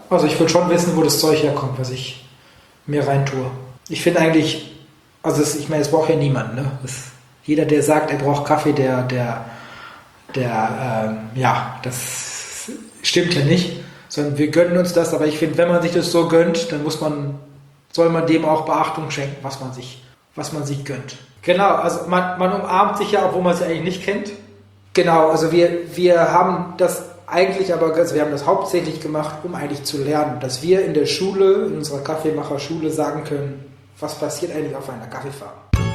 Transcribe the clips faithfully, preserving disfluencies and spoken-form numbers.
Also ich will schon wissen, wo das Zeug herkommt, was ich mir reintue. Ich finde eigentlich, also es, ich meine, es braucht ja niemand, ne? Das, jeder, der sagt, er braucht Kaffee, der, der, der, ähm, ja, das stimmt ja nicht, sondern wir gönnen uns das, aber ich finde, wenn man sich das so gönnt, dann muss man, soll man dem auch Beachtung schenken, was man sich, was man sich gönnt. Genau, also man, man umarmt sich ja, obwohl man sich eigentlich nicht kennt. Genau, also wir, wir haben das eigentlich aber, also wir haben das hauptsächlich gemacht, um eigentlich zu lernen, dass wir in der Schule, in unserer Kaffeemacherschule sagen können, was passiert eigentlich auf einer Kaffeefarm.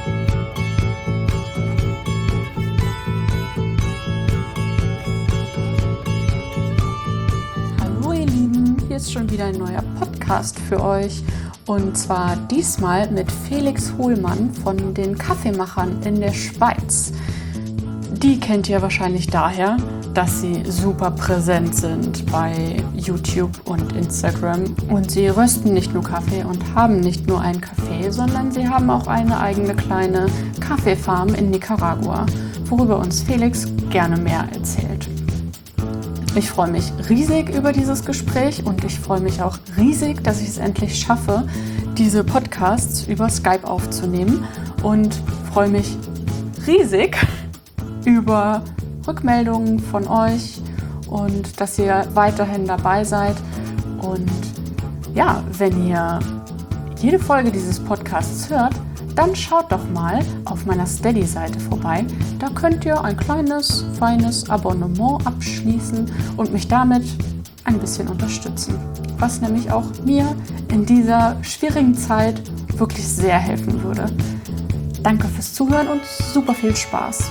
Hallo ihr Lieben, hier ist schon wieder ein neuer Podcast für euch und zwar diesmal mit Felix Hohlmann von den Kaffeemachern in der Schweiz. Die kennt ihr wahrscheinlich daher, dass sie super präsent sind bei YouTube und Instagram. Und sie rösten nicht nur Kaffee und haben nicht nur einen Kaffee, sondern sie haben auch eine eigene kleine Kaffeefarm in Nicaragua, worüber uns Felix gerne mehr erzählt. Ich freue mich riesig über dieses Gespräch und ich freue mich auch riesig, dass ich es endlich schaffe, diese Podcasts über Skype aufzunehmen und freue mich riesig über Rückmeldungen von euch und dass ihr weiterhin dabei seid. Und ja, wenn ihr jede Folge dieses Podcasts hört, dann schaut doch mal auf meiner Steady-Seite vorbei. Da könnt ihr ein kleines, feines Abonnement abschließen und mich damit ein bisschen unterstützen. Was nämlich auch mir in dieser schwierigen Zeit wirklich sehr helfen würde. Danke fürs Zuhören und super viel Spaß.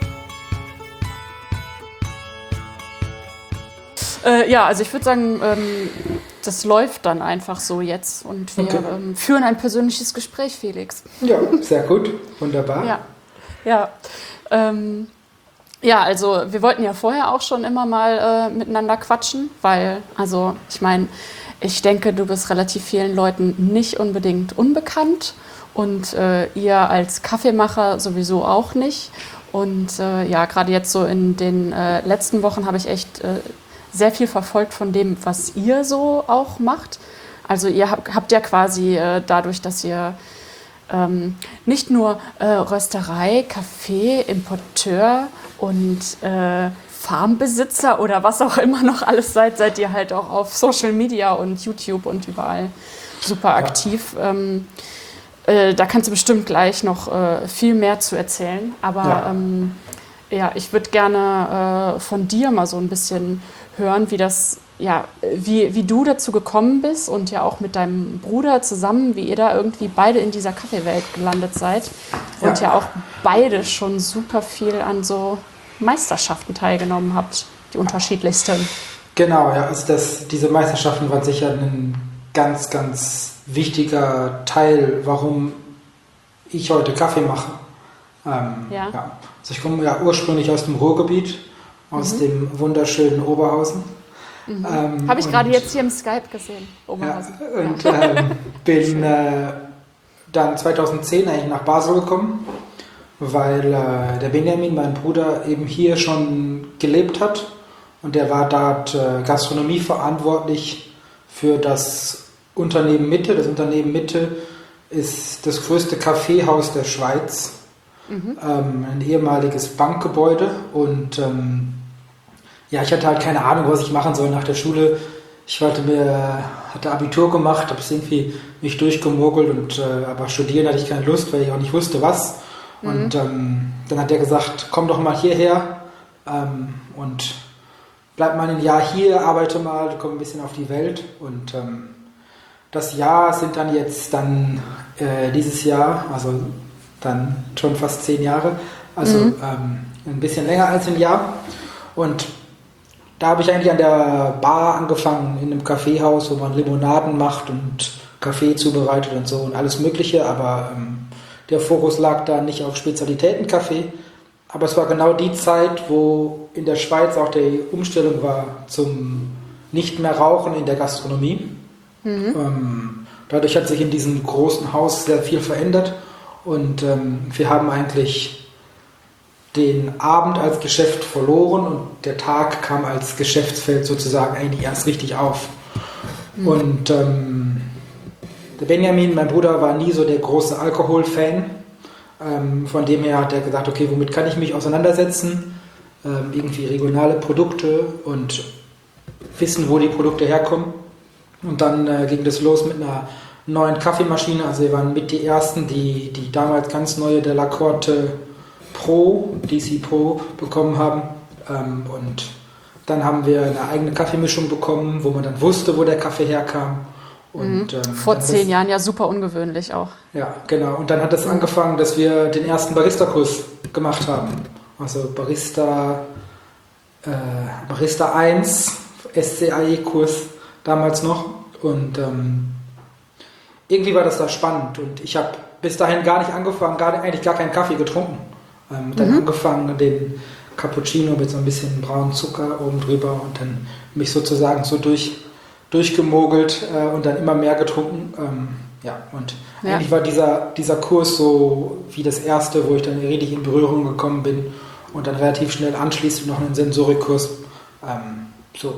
Äh, ja, also ich würde sagen, ähm, das läuft dann einfach so jetzt und wir okay. ähm, führen ein persönliches Gespräch, Felix. Ja, sehr gut, wunderbar. Ja, ja, ähm, ja, also wir wollten ja vorher auch schon immer mal äh, miteinander quatschen, weil, also ich meine, ich denke, du bist relativ vielen Leuten nicht unbedingt unbekannt und äh, ihr als Kaffeemacher sowieso auch nicht. Und äh, ja, gerade jetzt so in den äh, letzten Wochen habe ich echt äh, sehr viel verfolgt von dem, was ihr so auch macht. Also ihr habt, habt ja quasi äh, dadurch, dass ihr ähm, nicht nur äh, Rösterei, Kaffee, Importeur und äh, Farmbesitzer oder was auch immer noch alles seid, seid ihr halt auch auf Social Media und YouTube und überall super aktiv. Ja. Ähm, äh, da kannst du bestimmt gleich noch äh, viel mehr zu erzählen. Aber ja, ähm, ja ich würde gerne äh, von dir mal so ein bisschen hören, wie das, ja, wie, wie du dazu gekommen bist und ja auch mit deinem Bruder zusammen, wie ihr da irgendwie beide in dieser Kaffeewelt gelandet seid und ja, ja auch beide schon super viel an so Meisterschaften teilgenommen habt, die unterschiedlichsten. Genau, ja, also das, diese Meisterschaften waren sicher ein ganz, ganz wichtiger Teil, warum ich heute Kaffee mache. Ähm, ja. Ja. Also ich komme ja ursprünglich aus dem Ruhrgebiet, aus mhm. dem wunderschönen Oberhausen. Mhm. Ähm, Habe ich gerade jetzt hier im Skype gesehen, Oberhausen. Ja, und ja. Ähm, bin äh, dann zweitausendzehn eigentlich nach Basel gekommen, weil äh, der Benjamin, mein Bruder, eben hier schon gelebt hat und der war dort äh, Gastronomie verantwortlich für das Unternehmen Mitte. Das Unternehmen Mitte ist das größte Kaffeehaus der Schweiz, mhm. ähm, ein ehemaliges Bankgebäude und ähm, ja, ich hatte halt keine Ahnung, was ich machen soll nach der Schule. Ich hatte mir, hatte Abitur gemacht, habe es irgendwie nicht durchgemogelt, und, äh, aber studieren hatte ich keine Lust, weil ich auch nicht wusste, was. Mhm. Und ähm, dann hat er gesagt, komm doch mal hierher ähm, und bleib mal ein Jahr hier, arbeite mal, komm ein bisschen auf die Welt. Und ähm, das Jahr sind dann jetzt dann äh, dieses Jahr, also dann schon fast zehn Jahre, also mhm. ähm, ein bisschen länger als ein Jahr. Und da habe ich eigentlich an der Bar angefangen, in einem Kaffeehaus, wo man Limonaden macht und Kaffee zubereitet und so und alles Mögliche. Aber ähm, der Fokus lag da nicht auf Spezialitätenkaffee. Aber es war genau die Zeit, wo in der Schweiz auch die Umstellung war zum nicht mehr Rauchen in der Gastronomie. Mhm. Ähm, dadurch hat sich in diesem großen Haus sehr viel verändert. Und ähm, wir haben eigentlich den Abend als Geschäft verloren und der Tag kam als Geschäftsfeld sozusagen eigentlich erst richtig auf. Mhm. Und ähm, der Benjamin, mein Bruder, war nie so der große Alkoholfan. Ähm, von dem her hat er gesagt, okay, womit kann ich mich auseinandersetzen? Ähm, irgendwie regionale Produkte und wissen, wo die Produkte herkommen. Und dann äh, ging das los mit einer neuen Kaffeemaschine. Also wir waren mit die ersten, die die damals ganz neue Della Corte Pro, D C Pro bekommen haben. Ähm, und dann haben wir eine eigene Kaffeemischung bekommen, wo man dann wusste, wo der Kaffee herkam. Und, mhm. ähm, Vor zehn das, Jahren ja super ungewöhnlich auch. Ja, genau. Und dann hat es angefangen, dass wir den ersten Barista-Kurs gemacht haben. Also Barista, äh, Barista eins, S C A E-Kurs damals noch. Und ähm, irgendwie war das da spannend. Und ich habe bis dahin gar nicht angefangen, gar, eigentlich gar keinen Kaffee getrunken. Ähm, dann mhm. angefangen, den Cappuccino mit so ein bisschen braunen Zucker oben drüber und dann mich sozusagen so durch, durchgemogelt äh, und dann immer mehr getrunken. Ähm, ja, und ja. eigentlich war dieser, dieser Kurs so wie das erste, wo ich dann richtig in Berührung gekommen bin und dann relativ schnell anschließend noch einen Sensorikkurs. Ähm, so.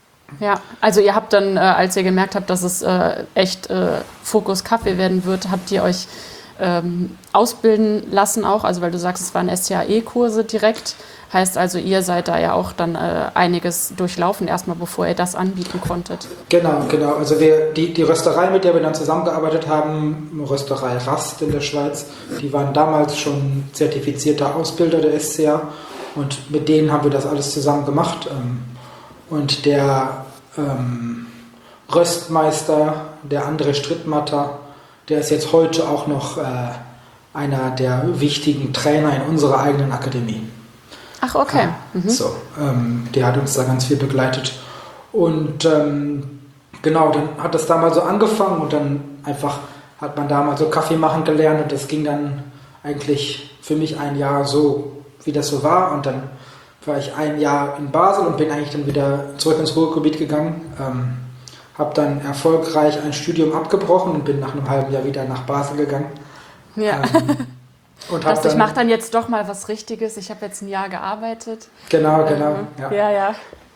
Ja, also ihr habt dann, äh, als ihr gemerkt habt, dass es äh, echt äh, Fokus Kaffee werden wird, habt ihr euch ähm, ausbilden lassen auch, also weil du sagst, es waren S C A E-Kurse direkt, heißt also, ihr seid da ja auch dann äh, einiges durchlaufen erstmal, bevor ihr das anbieten konntet. Genau, genau, also wir, die, die Rösterei, mit der wir dann zusammengearbeitet haben, Rösterei Rast in der Schweiz, die waren damals schon zertifizierter Ausbilder der S C A und mit denen haben wir das alles zusammen gemacht. Ähm, Und der ähm, Röstmeister, der André Strittmatter, der ist jetzt heute auch noch äh, einer der wichtigen Trainer in unserer eigenen Akademie. Ach, okay. Ah, mhm. So, ähm, der hat uns da ganz viel begleitet. Und ähm, genau, dann hat das damals so angefangen und dann einfach hat man damals so Kaffee machen gelernt und das ging dann eigentlich für mich ein Jahr so, wie das so war und dann war ich ein Jahr in Basel und bin eigentlich dann wieder zurück ins Ruhrgebiet gegangen. Ähm, habe dann erfolgreich ein Studium abgebrochen und bin nach einem halben Jahr wieder nach Basel gegangen. Ja. Ähm, und das, ich mache dann jetzt doch mal was Richtiges. Ich habe jetzt ein Jahr gearbeitet. Genau, genau. Ähm, ja. ja, ja.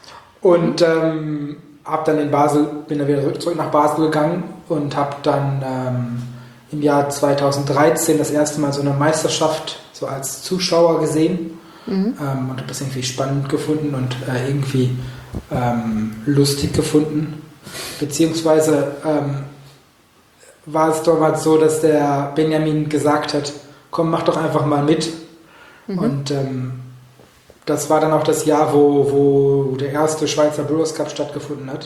Und ähm, habe dann in Basel, bin dann wieder zurück nach Basel gegangen und habe dann ähm, im Jahr zweitausenddreizehn das erste Mal so eine Meisterschaft so als Zuschauer gesehen. Mhm. Ähm, und habe das irgendwie spannend gefunden und äh, irgendwie ähm, lustig gefunden. Beziehungsweise ähm, war es damals so, dass der Benjamin gesagt hat, komm, mach doch einfach mal mit. Mhm. Und ähm, das war dann auch das Jahr, wo, wo der erste Schweizer Brewers Cup stattgefunden hat.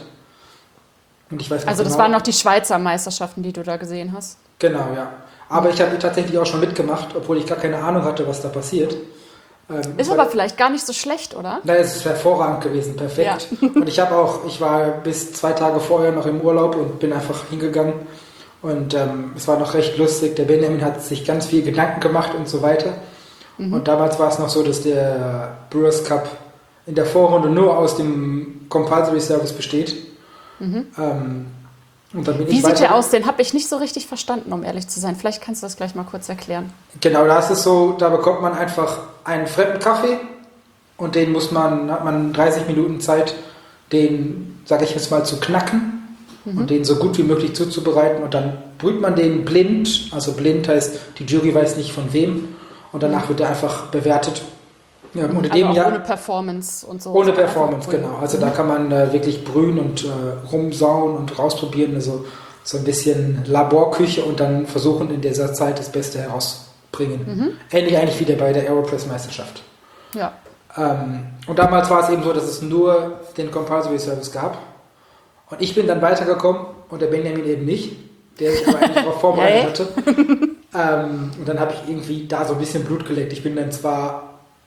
Und ich weiß also das genau, waren noch die Schweizer Meisterschaften, die du da gesehen hast? Genau, ja. Aber mhm. ich habe tatsächlich auch schon mitgemacht, obwohl ich gar keine Ahnung hatte, was da passiert. Ähm, ist aber vielleicht gar nicht so schlecht, oder? Nein, es ist hervorragend gewesen, perfekt. Ja. Und ich habe auch, ich war bis zwei Tage vorher noch im Urlaub und bin einfach hingegangen. Und ähm, es war noch recht lustig. Der Benjamin hat sich ganz viel Gedanken gemacht und so weiter. Mhm. Und damals war es noch so, dass der Brewers Cup in der Vorrunde nur aus dem Compulsory Service besteht. Mhm. Ähm, und dann bin Wie ich sieht der aus? Den habe ich nicht so richtig verstanden, um ehrlich zu sein. Vielleicht kannst du das gleich mal kurz erklären. Genau, da ist es so, da bekommt man einfach einen fremden Kaffee und den muss man, hat man dreißig Minuten Zeit, den, sage ich jetzt mal, zu knacken mhm. und den so gut wie möglich zuzubereiten und dann brüht man den blind, also blind heißt, die Jury weiß nicht von wem und danach mhm. wird er einfach bewertet. Ja, also unter dem auch Jahr, ohne Performance und so. Ohne Performance, genau. Also mhm. da kann man äh, wirklich brühen und äh, rumsauen und rausprobieren, also so ein bisschen Laborküche und dann versuchen in dieser Zeit das Beste herauszubringen. Mhm. Ähnlich eigentlich wie der bei der Aeropress-Meisterschaft. Ja. Ähm, und damals war es eben so, dass es nur den Compulsory Service gab. Und ich bin dann weitergekommen und der Benjamin eben nicht, der sich aber eigentlich darauf vorbereitet hatte. Ähm, und dann habe ich irgendwie da so ein bisschen Blut geleckt. Ich bin dann zwar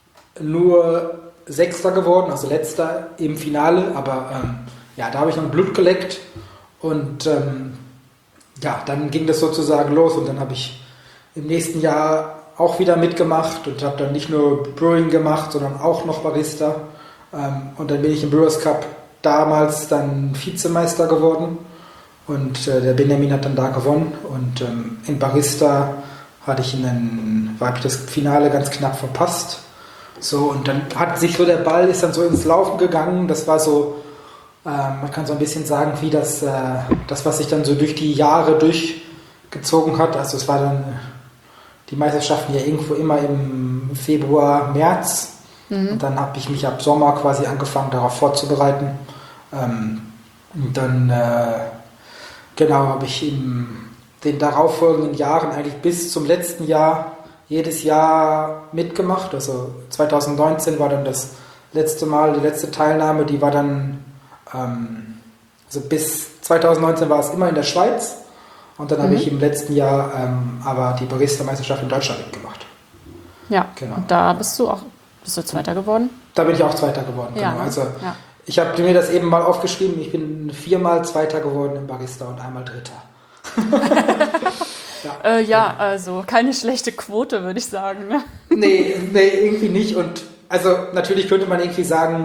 nur Sechster geworden, also Letzter im Finale, aber ähm, ja, da habe ich noch Blut geleckt und ähm, ja, dann ging das sozusagen los und dann habe ich im nächsten Jahr auch wieder mitgemacht und habe dann nicht nur Brewing gemacht, sondern auch noch Barista ähm, und dann bin ich im Brewers Cup damals dann Vizemeister geworden und äh, der Benjamin hat dann da gewonnen und ähm, in Barista hatte ich einen, habe ich das Finale ganz knapp verpasst. So, und dann hat sich so der Ball, ist dann so ins Laufen gegangen. Das war so, Ähm, man kann so ein bisschen sagen, wie das, äh, das, was sich dann so durch die Jahre durchgezogen hat. Also es war dann die Meisterschaften ja irgendwo immer im Februar, März. Mhm. Und dann habe ich mich ab Sommer quasi angefangen, darauf vorzubereiten. Ähm, und dann, äh, genau, habe ich in den darauffolgenden Jahren eigentlich bis zum letzten Jahr jedes Jahr mitgemacht. Also zwanzig neunzehn war dann das letzte Mal, die letzte Teilnahme, die war dann, ähm, also bis zwanzig neunzehn war es immer in der Schweiz. Und dann mhm. habe ich im letzten Jahr ähm, aber die Barista-Meisterschaft in Deutschland mitgemacht. Ja, genau. Und da bist du auch, bist du Zweiter geworden? Da bin ich auch Zweiter geworden, ja, genau. Also ja. ich habe mir das eben mal aufgeschrieben, ich bin viermal Zweiter geworden im Barista und einmal Dritter. ja. Äh, ja, also keine schlechte Quote, würde ich sagen. Ne? Nee, nee, irgendwie nicht. Und also natürlich könnte man irgendwie sagen,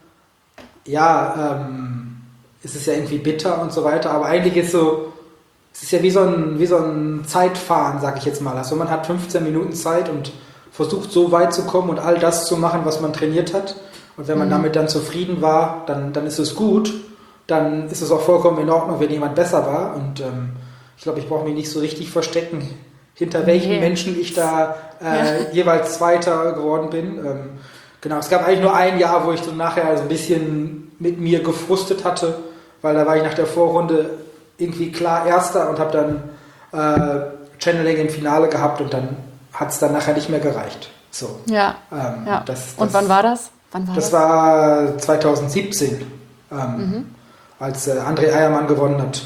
ja, ähm, es ist ja irgendwie bitter und so weiter, aber eigentlich ist so, es ist ja wie so ein, wie so ein Zeitfahren, sag ich jetzt mal. Also man hat fünfzehn Minuten Zeit und versucht so weit zu kommen und all das zu machen, was man trainiert hat. Und wenn man mhm. damit dann zufrieden war, dann, dann ist es gut. Dann ist es auch vollkommen in Ordnung, wenn jemand besser war. Und ähm, ich glaube, ich brauche mich nicht so richtig verstecken, hinter welchen nee. Menschen ich da äh, ja. jeweils Zweiter geworden bin. Ähm, genau, es gab eigentlich nur ein Jahr, wo ich dann nachher so ein bisschen mit mir gefrustet hatte, weil da war ich nach der Vorrunde irgendwie klar Erster und habe dann äh, Channeling im Finale gehabt und dann hat es dann nachher nicht mehr gereicht. So. Ja. Ähm, ja. Das, das, und wann war das? Wann war das, das war zwanzig siebzehn, ähm, mhm. als äh, André Eiermann gewonnen hat.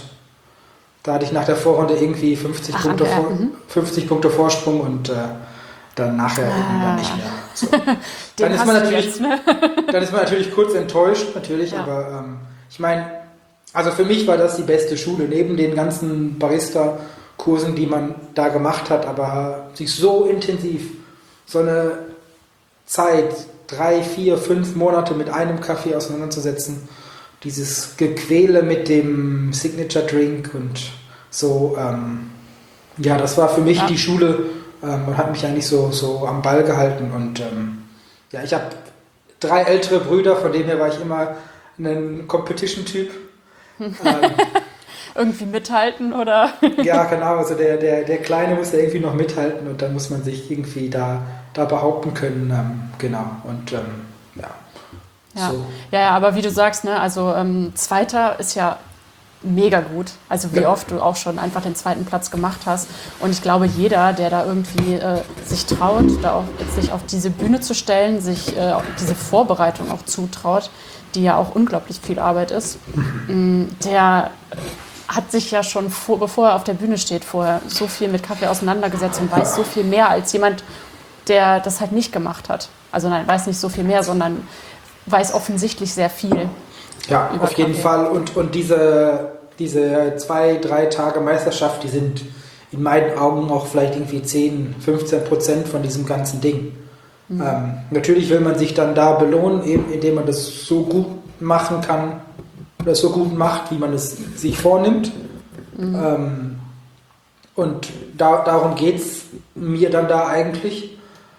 Da hatte ich nach der Vorrunde irgendwie fünfzig, Ach, Punkte, vor, mhm. fünfzig Punkte Vorsprung und äh, dann nachher ah. irgendwann nicht mehr. So. dann, ist man natürlich, jetzt, ne? dann ist man natürlich kurz enttäuscht, natürlich, ja. aber ähm, ich meine, also für mich war das die beste Schule, neben den ganzen Barista-Kursen, die man da gemacht hat, aber sich so intensiv, so eine Zeit, drei, vier, fünf Monate mit einem Kaffee auseinanderzusetzen, dieses Gequäle mit dem Signature Drink und so, ähm, ja, das war für mich ja. die Schule ähm, und hat mich eigentlich so, so am Ball gehalten und ähm, ja, ich habe drei ältere Brüder, von denen her war ich immer ein Competition-Typ. ähm, irgendwie mithalten, oder? ja, genau, also der, der, der Kleine muss ja irgendwie noch mithalten und dann muss man sich irgendwie da, da behaupten können, ähm, genau, und ähm, ja. Ja. So. ja, ja, aber wie du sagst, ne, also ähm, Zweiter ist ja mega gut, also wie ja. oft du auch schon einfach den zweiten Platz gemacht hast und ich glaube, jeder, der da irgendwie äh, sich traut, da auch, sich auf diese Bühne zu stellen, sich äh, auch diese Vorbereitung auch zutraut, die ja auch unglaublich viel Arbeit ist, mhm. der hat sich ja schon, vor, bevor er auf der Bühne steht, vorher so viel mit Kaffee auseinandergesetzt und weiß so viel mehr als jemand, der das halt nicht gemacht hat. Also nein, weiß nicht so viel mehr, sondern weiß offensichtlich sehr viel. Ja, auf jeden Kaffee. Fall. Und, und diese, diese zwei, drei Tage Meisterschaft, die sind in meinen Augen auch vielleicht irgendwie zehn, fünfzehn Prozent von diesem ganzen Ding. Mhm. Ähm, natürlich will man sich dann da belohnen, eben indem man das so gut machen kann, oder so gut macht, wie man es sich vornimmt. Mhm. Ähm, und da, darum geht es mir dann da eigentlich.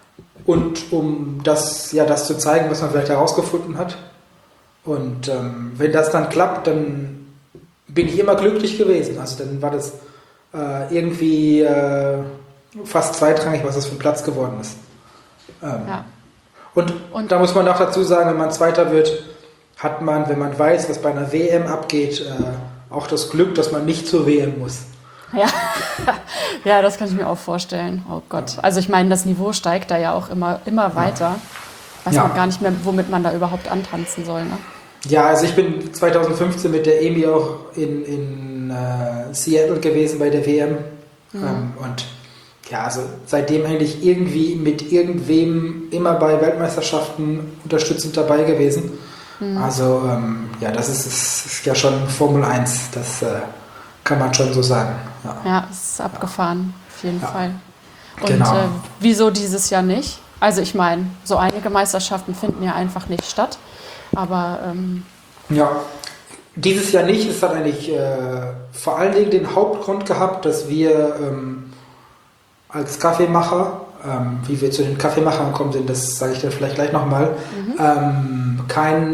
Und um das, ja, das zu zeigen, was man vielleicht herausgefunden hat. Und ähm, wenn das dann klappt, dann bin ich immer glücklich gewesen. Also dann war das äh, irgendwie äh, fast zweitrangig, was das für ein Platz geworden ist. Ähm, ja. und, und da muss man auch dazu sagen, wenn man Zweiter wird, hat man, wenn man weiß, was bei einer W M abgeht, äh, auch das Glück, dass man nicht zur W M muss. Ja. ja, das kann ich mir auch vorstellen. Oh Gott. Also ich meine, das Niveau steigt da ja auch immer, immer weiter. Weiß ja. man gar nicht mehr, womit man da überhaupt antanzen soll. Ne? Ja, also ich bin zwanzig fünfzehn mit der Emi auch in, in äh, Seattle gewesen bei der W M. Mhm. Ähm, und ja, also seitdem eigentlich irgendwie mit irgendwem immer bei Weltmeisterschaften unterstützend dabei gewesen. Mhm. Also ähm, ja, das ist, ist, ist ja schon Formel eins, das äh, kann man schon so sagen. Ja, ja, es ist abgefahren, ja. auf jeden ja. Fall. Und genau. äh, wieso dieses Jahr nicht? Also ich meine, so einige Meisterschaften finden ja einfach nicht statt, aber... Ähm ja, dieses Jahr nicht. Es hat eigentlich äh, vor allen Dingen den Hauptgrund gehabt, dass wir ähm, als Kaffeemacher, ähm, wie wir zu den Kaffeemachern gekommen sind, das sage ich dir vielleicht gleich nochmal, mhm. ähm, kein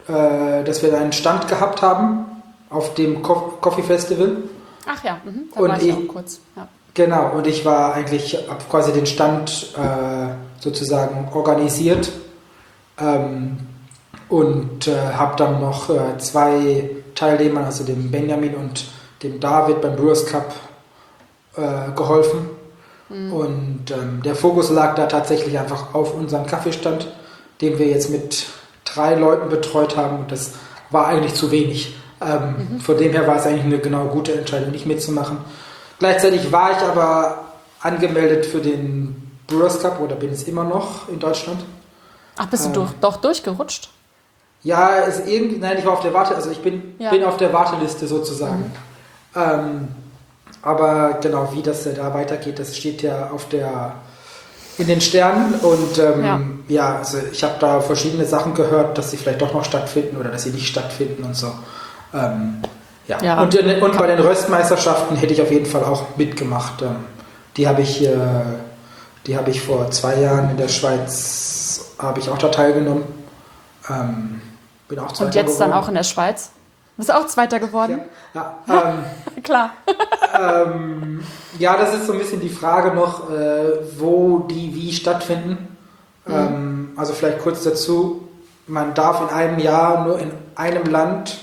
äh, dass wir einen Stand gehabt haben auf dem Co- Coffee Festival. Ach ja, mhm, da Und war ich ich- auch kurz. Ja. Genau, und ich war eigentlich, habe quasi den Stand äh, sozusagen organisiert ähm, und äh, habe dann noch äh, zwei Teilnehmern, also dem Benjamin und dem David beim Brewers Cup äh, geholfen. Mhm. Und ähm, der Fokus lag da tatsächlich einfach auf unserem Kaffeestand, den wir jetzt mit drei Leuten betreut haben und das war eigentlich zu wenig. Ähm, Mhm. Von dem her war es eigentlich eine genau gute Entscheidung, nicht mitzumachen. Gleichzeitig war ich aber angemeldet für den Brewers Cup oder bin es immer noch in Deutschland. Ach, bist du Ähm. durch, doch durchgerutscht? Ja, ist irgendwie, nein, ich war auf der Warte, also ich bin, Ja. bin auf der Warteliste sozusagen. Ähm, aber genau, wie das da weitergeht, das steht ja auf der in den Sternen und ähm, Ja. ja. also ich habe da verschiedene Sachen gehört, dass sie vielleicht doch noch stattfinden oder dass sie nicht stattfinden und so. Ähm, ja. Ja. Und, in- und bei den Röstmeisterschaften hätte ich auf jeden Fall auch mitgemacht. Ähm, die habe ich, äh, die habe ich vor zwei Jahren in der Schweiz, habe ich auch da teilgenommen. Ähm, bin auch Zweiter Und jetzt dann geworden. auch in der Schweiz? Bist du auch Zweiter geworden? Ja, ja, ähm, Klar. ähm, ja, das ist so ein bisschen die Frage noch, äh, wo die wie stattfinden. Mhm. Ähm, also vielleicht kurz dazu, man darf in einem Jahr nur in einem Land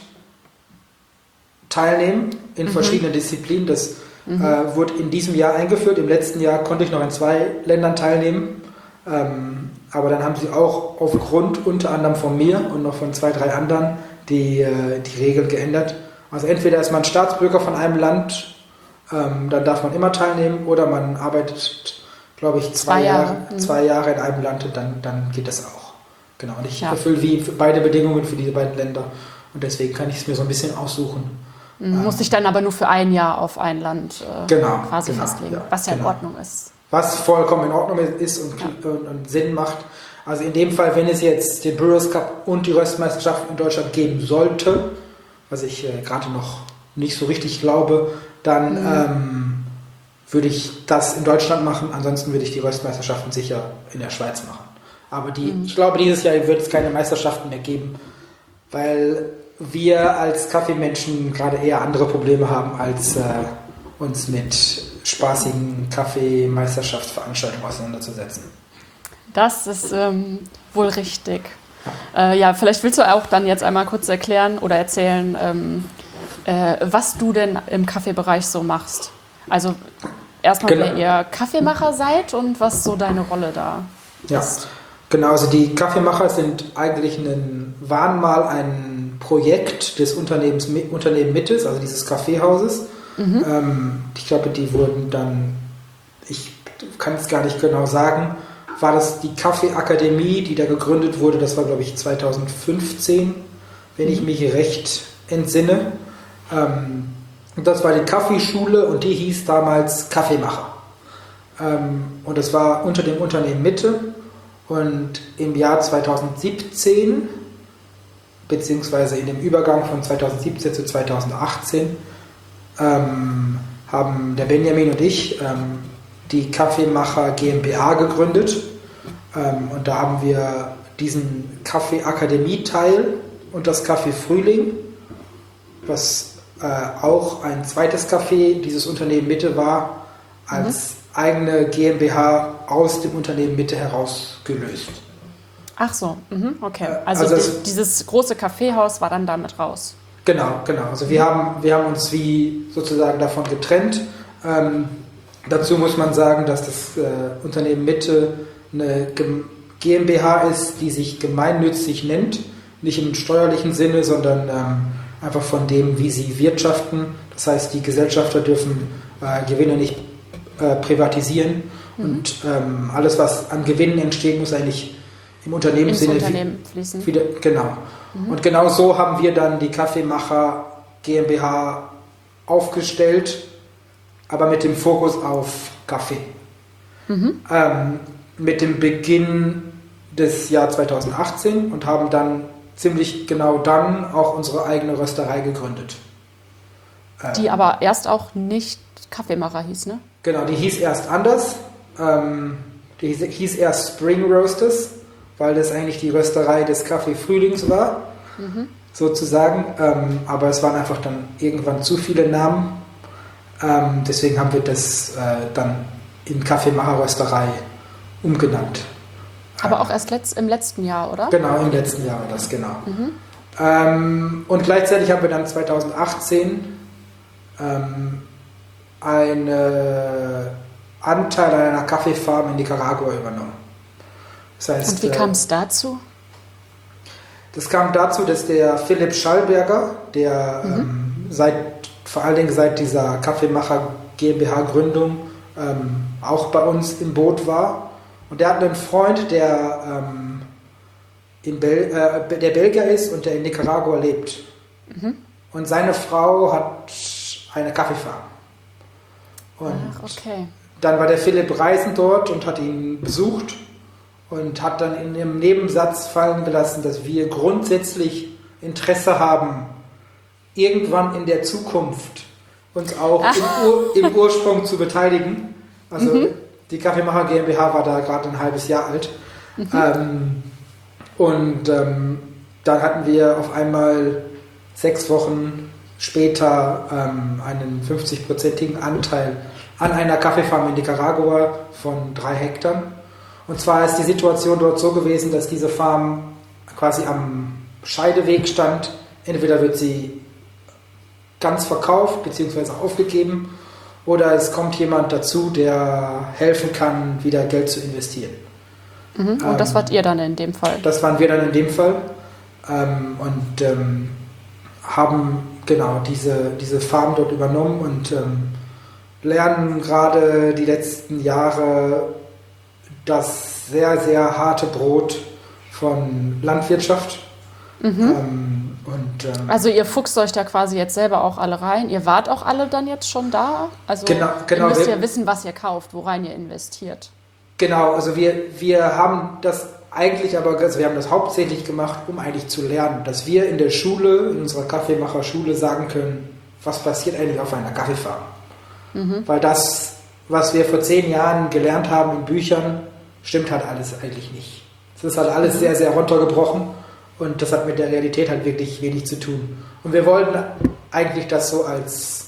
teilnehmen, in Mhm. verschiedenen Disziplinen. Das äh, wurde in diesem Jahr eingeführt. Im letzten Jahr konnte ich noch in zwei Ländern teilnehmen. Ähm, aber dann haben sie auch aufgrund unter anderem von mir und noch von zwei, drei anderen die, äh, die Regeln geändert. Also entweder ist man Staatsbürger von einem Land, ähm, dann darf man immer teilnehmen, oder man arbeitet, glaube ich, zwei, Zwei Jahre. Jahre, Mhm. zwei Jahre in einem Land und dann, dann geht das auch. Genau, und ich Ja. erfülle wie für beide Bedingungen für diese beiden Länder und deswegen kann ich es mir so ein bisschen aussuchen. Mhm. Musste ich dann aber nur für ein Jahr auf ein Land äh, Genau, quasi genau, festlegen, ja, was ja genau. in Ordnung ist. Was vollkommen in Ordnung ist und, Ja. und, und Sinn macht. Also in dem Fall, wenn es jetzt den Brewers Cup und die Röstmeisterschaft in Deutschland geben sollte, was ich äh, gerade noch nicht so richtig glaube, dann Mhm. ähm, würde ich das in Deutschland machen. Ansonsten würde ich die Röstmeisterschaften sicher in der Schweiz machen. Aber die, Mhm. ich glaube, dieses Jahr wird es keine Meisterschaften mehr geben, weil wir als Kaffeemenschen gerade eher andere Probleme haben, als äh, uns mit spaßigen Kaffeemeisterschaftsveranstaltungen auseinanderzusetzen. Das ist ähm, wohl richtig. Äh, ja, vielleicht willst du auch dann jetzt einmal kurz erklären oder erzählen, ähm, äh, was du denn im Kaffeebereich so machst. Also erstmal, Genau. wer ihr Kaffeemacher seid und was so deine Rolle da Ja, ist. genau. Also die Kaffeemacher sind eigentlich ein, waren mal ein Projekt des Unternehmens Unternehmen Mittes, also dieses Kaffeehauses. Mhm. Ähm, ich glaube, die wurden dann, ich kann es gar nicht genau sagen, war das die Kaffeeakademie, die da gegründet wurde. Das war, glaube ich, zweitausendfünfzehn, wenn ich mich recht entsinne. Ähm, und das war die Kaffeeschule und die hieß damals Kaffeemacher. Ähm, und das war unter dem Unternehmen Mitte. Und im Jahr zweitausendsiebzehn, beziehungsweise in dem Übergang von zweitausendsiebzehn zu zweitausendachtzehn, ähm, haben der Benjamin und ich ähm, die Kaffeemacher GmbH gegründet. Ähm, und da haben wir diesen Kaffeeakademie-Teil und das Café Frühling, was äh, auch ein zweites Café dieses Unternehmen Mitte war, als mhm. eigene GmbH aus dem Unternehmen Mitte herausgelöst. Ach so, mhm, okay. Also, Also die, das- dieses große Kaffeehaus war dann damit raus. Genau, genau. Also wir haben, wir haben uns wie sozusagen davon getrennt. Ähm, dazu muss man sagen, dass das äh, Unternehmen Mitte eine Gem- GmbH ist, die sich gemeinnützig nennt. Nicht im steuerlichen Sinne, sondern ähm, einfach von dem, wie sie wirtschaften. Das heißt, die Gesellschafter dürfen äh, Gewinne nicht äh, privatisieren. Mhm. Und ähm, alles, was an Gewinnen entsteht, muss eigentlich im Ins Unternehmenssinne Unternehmen fließen. wieder, genau. Und genau so haben wir dann die Kaffeemacher GmbH aufgestellt, aber mit dem Fokus auf Kaffee. Mhm. Ähm, mit dem Beginn des Jahr zweitausendachtzehn und haben dann ziemlich genau dann auch unsere eigene Rösterei gegründet. Ähm, Die aber erst auch nicht Kaffeemacher hieß, ne? Genau, die hieß erst anders. Ähm, die hieß, hieß erst Spring Roasters, weil das eigentlich die Rösterei des Kaffee Frühlings war. Mhm. sozusagen. Ähm, aber es waren einfach dann irgendwann zu viele Namen. Ähm, deswegen haben wir das äh, dann in Kaffeemacher-Rösterei umgenannt. Aber auch erst letzt, im letzten Jahr, oder? Genau, im letzten Jahr war das, genau. Mhm. Ähm, und gleichzeitig haben wir dann zweitausendachtzehn ähm, einen Anteil an einer Kaffeefarm in Nicaragua übernommen. Das heißt, Und wie kam es äh, dazu? Das kam dazu, dass der Philipp Schallberger, der Mhm. ähm, seit, vor allen Dingen seit dieser Kaffeemacher GmbH-Gründung ähm, auch bei uns im Boot war. Und der hat einen Freund, der, ähm, in Bel äh, der Belgier ist und der in Nicaragua lebt. Mhm. Und seine Frau hat eine Kaffeefarm. Und Ach, okay. dann war der Philipp reisend dort und hat ihn besucht und hat dann in einem Nebensatz fallen gelassen, dass wir grundsätzlich Interesse haben, irgendwann in der Zukunft uns auch im, Ur im Ursprung zu beteiligen. Also Mhm. die Kaffeemacher GmbH war da gerade ein halbes Jahr alt. Mhm. Ähm, und ähm, dann hatten wir auf einmal sechs Wochen später ähm, einen fünfzig-prozentigen Anteil an einer Kaffeefarm in Nicaragua von drei Hektar. Und zwar ist die Situation dort so gewesen, dass diese Farm quasi am Scheideweg stand. Entweder wird sie ganz verkauft bzw. aufgegeben oder es kommt jemand dazu, der helfen kann, wieder Geld zu investieren. Mhm. Und Ähm, das wart ihr dann in dem Fall? Das waren wir dann in dem Fall ähm, und ähm, haben genau diese, diese Farm dort übernommen und ähm, lernen gerade die letzten Jahre das sehr, sehr harte Brot von Landwirtschaft. Mhm. Ähm, und, ähm, Also ihr fuchst euch da quasi jetzt selber auch alle rein. Ihr wart auch alle dann jetzt schon da? Also Genau, genau. ihr müsst Wir- ja wissen, was ihr kauft, worein ihr investiert. Genau, also wir, wir haben das eigentlich aber, also wir haben das hauptsächlich gemacht, um eigentlich zu lernen, dass wir in der Schule, in unserer Kaffeemacher-Schule sagen können, was passiert eigentlich auf einer Kaffeefarm. Mhm. Weil das, was wir vor zehn Jahren gelernt haben in Büchern, stimmt halt alles eigentlich nicht. Es ist halt alles sehr, sehr runtergebrochen und das hat mit der Realität halt wirklich wenig zu tun. Und wir wollten eigentlich das so als,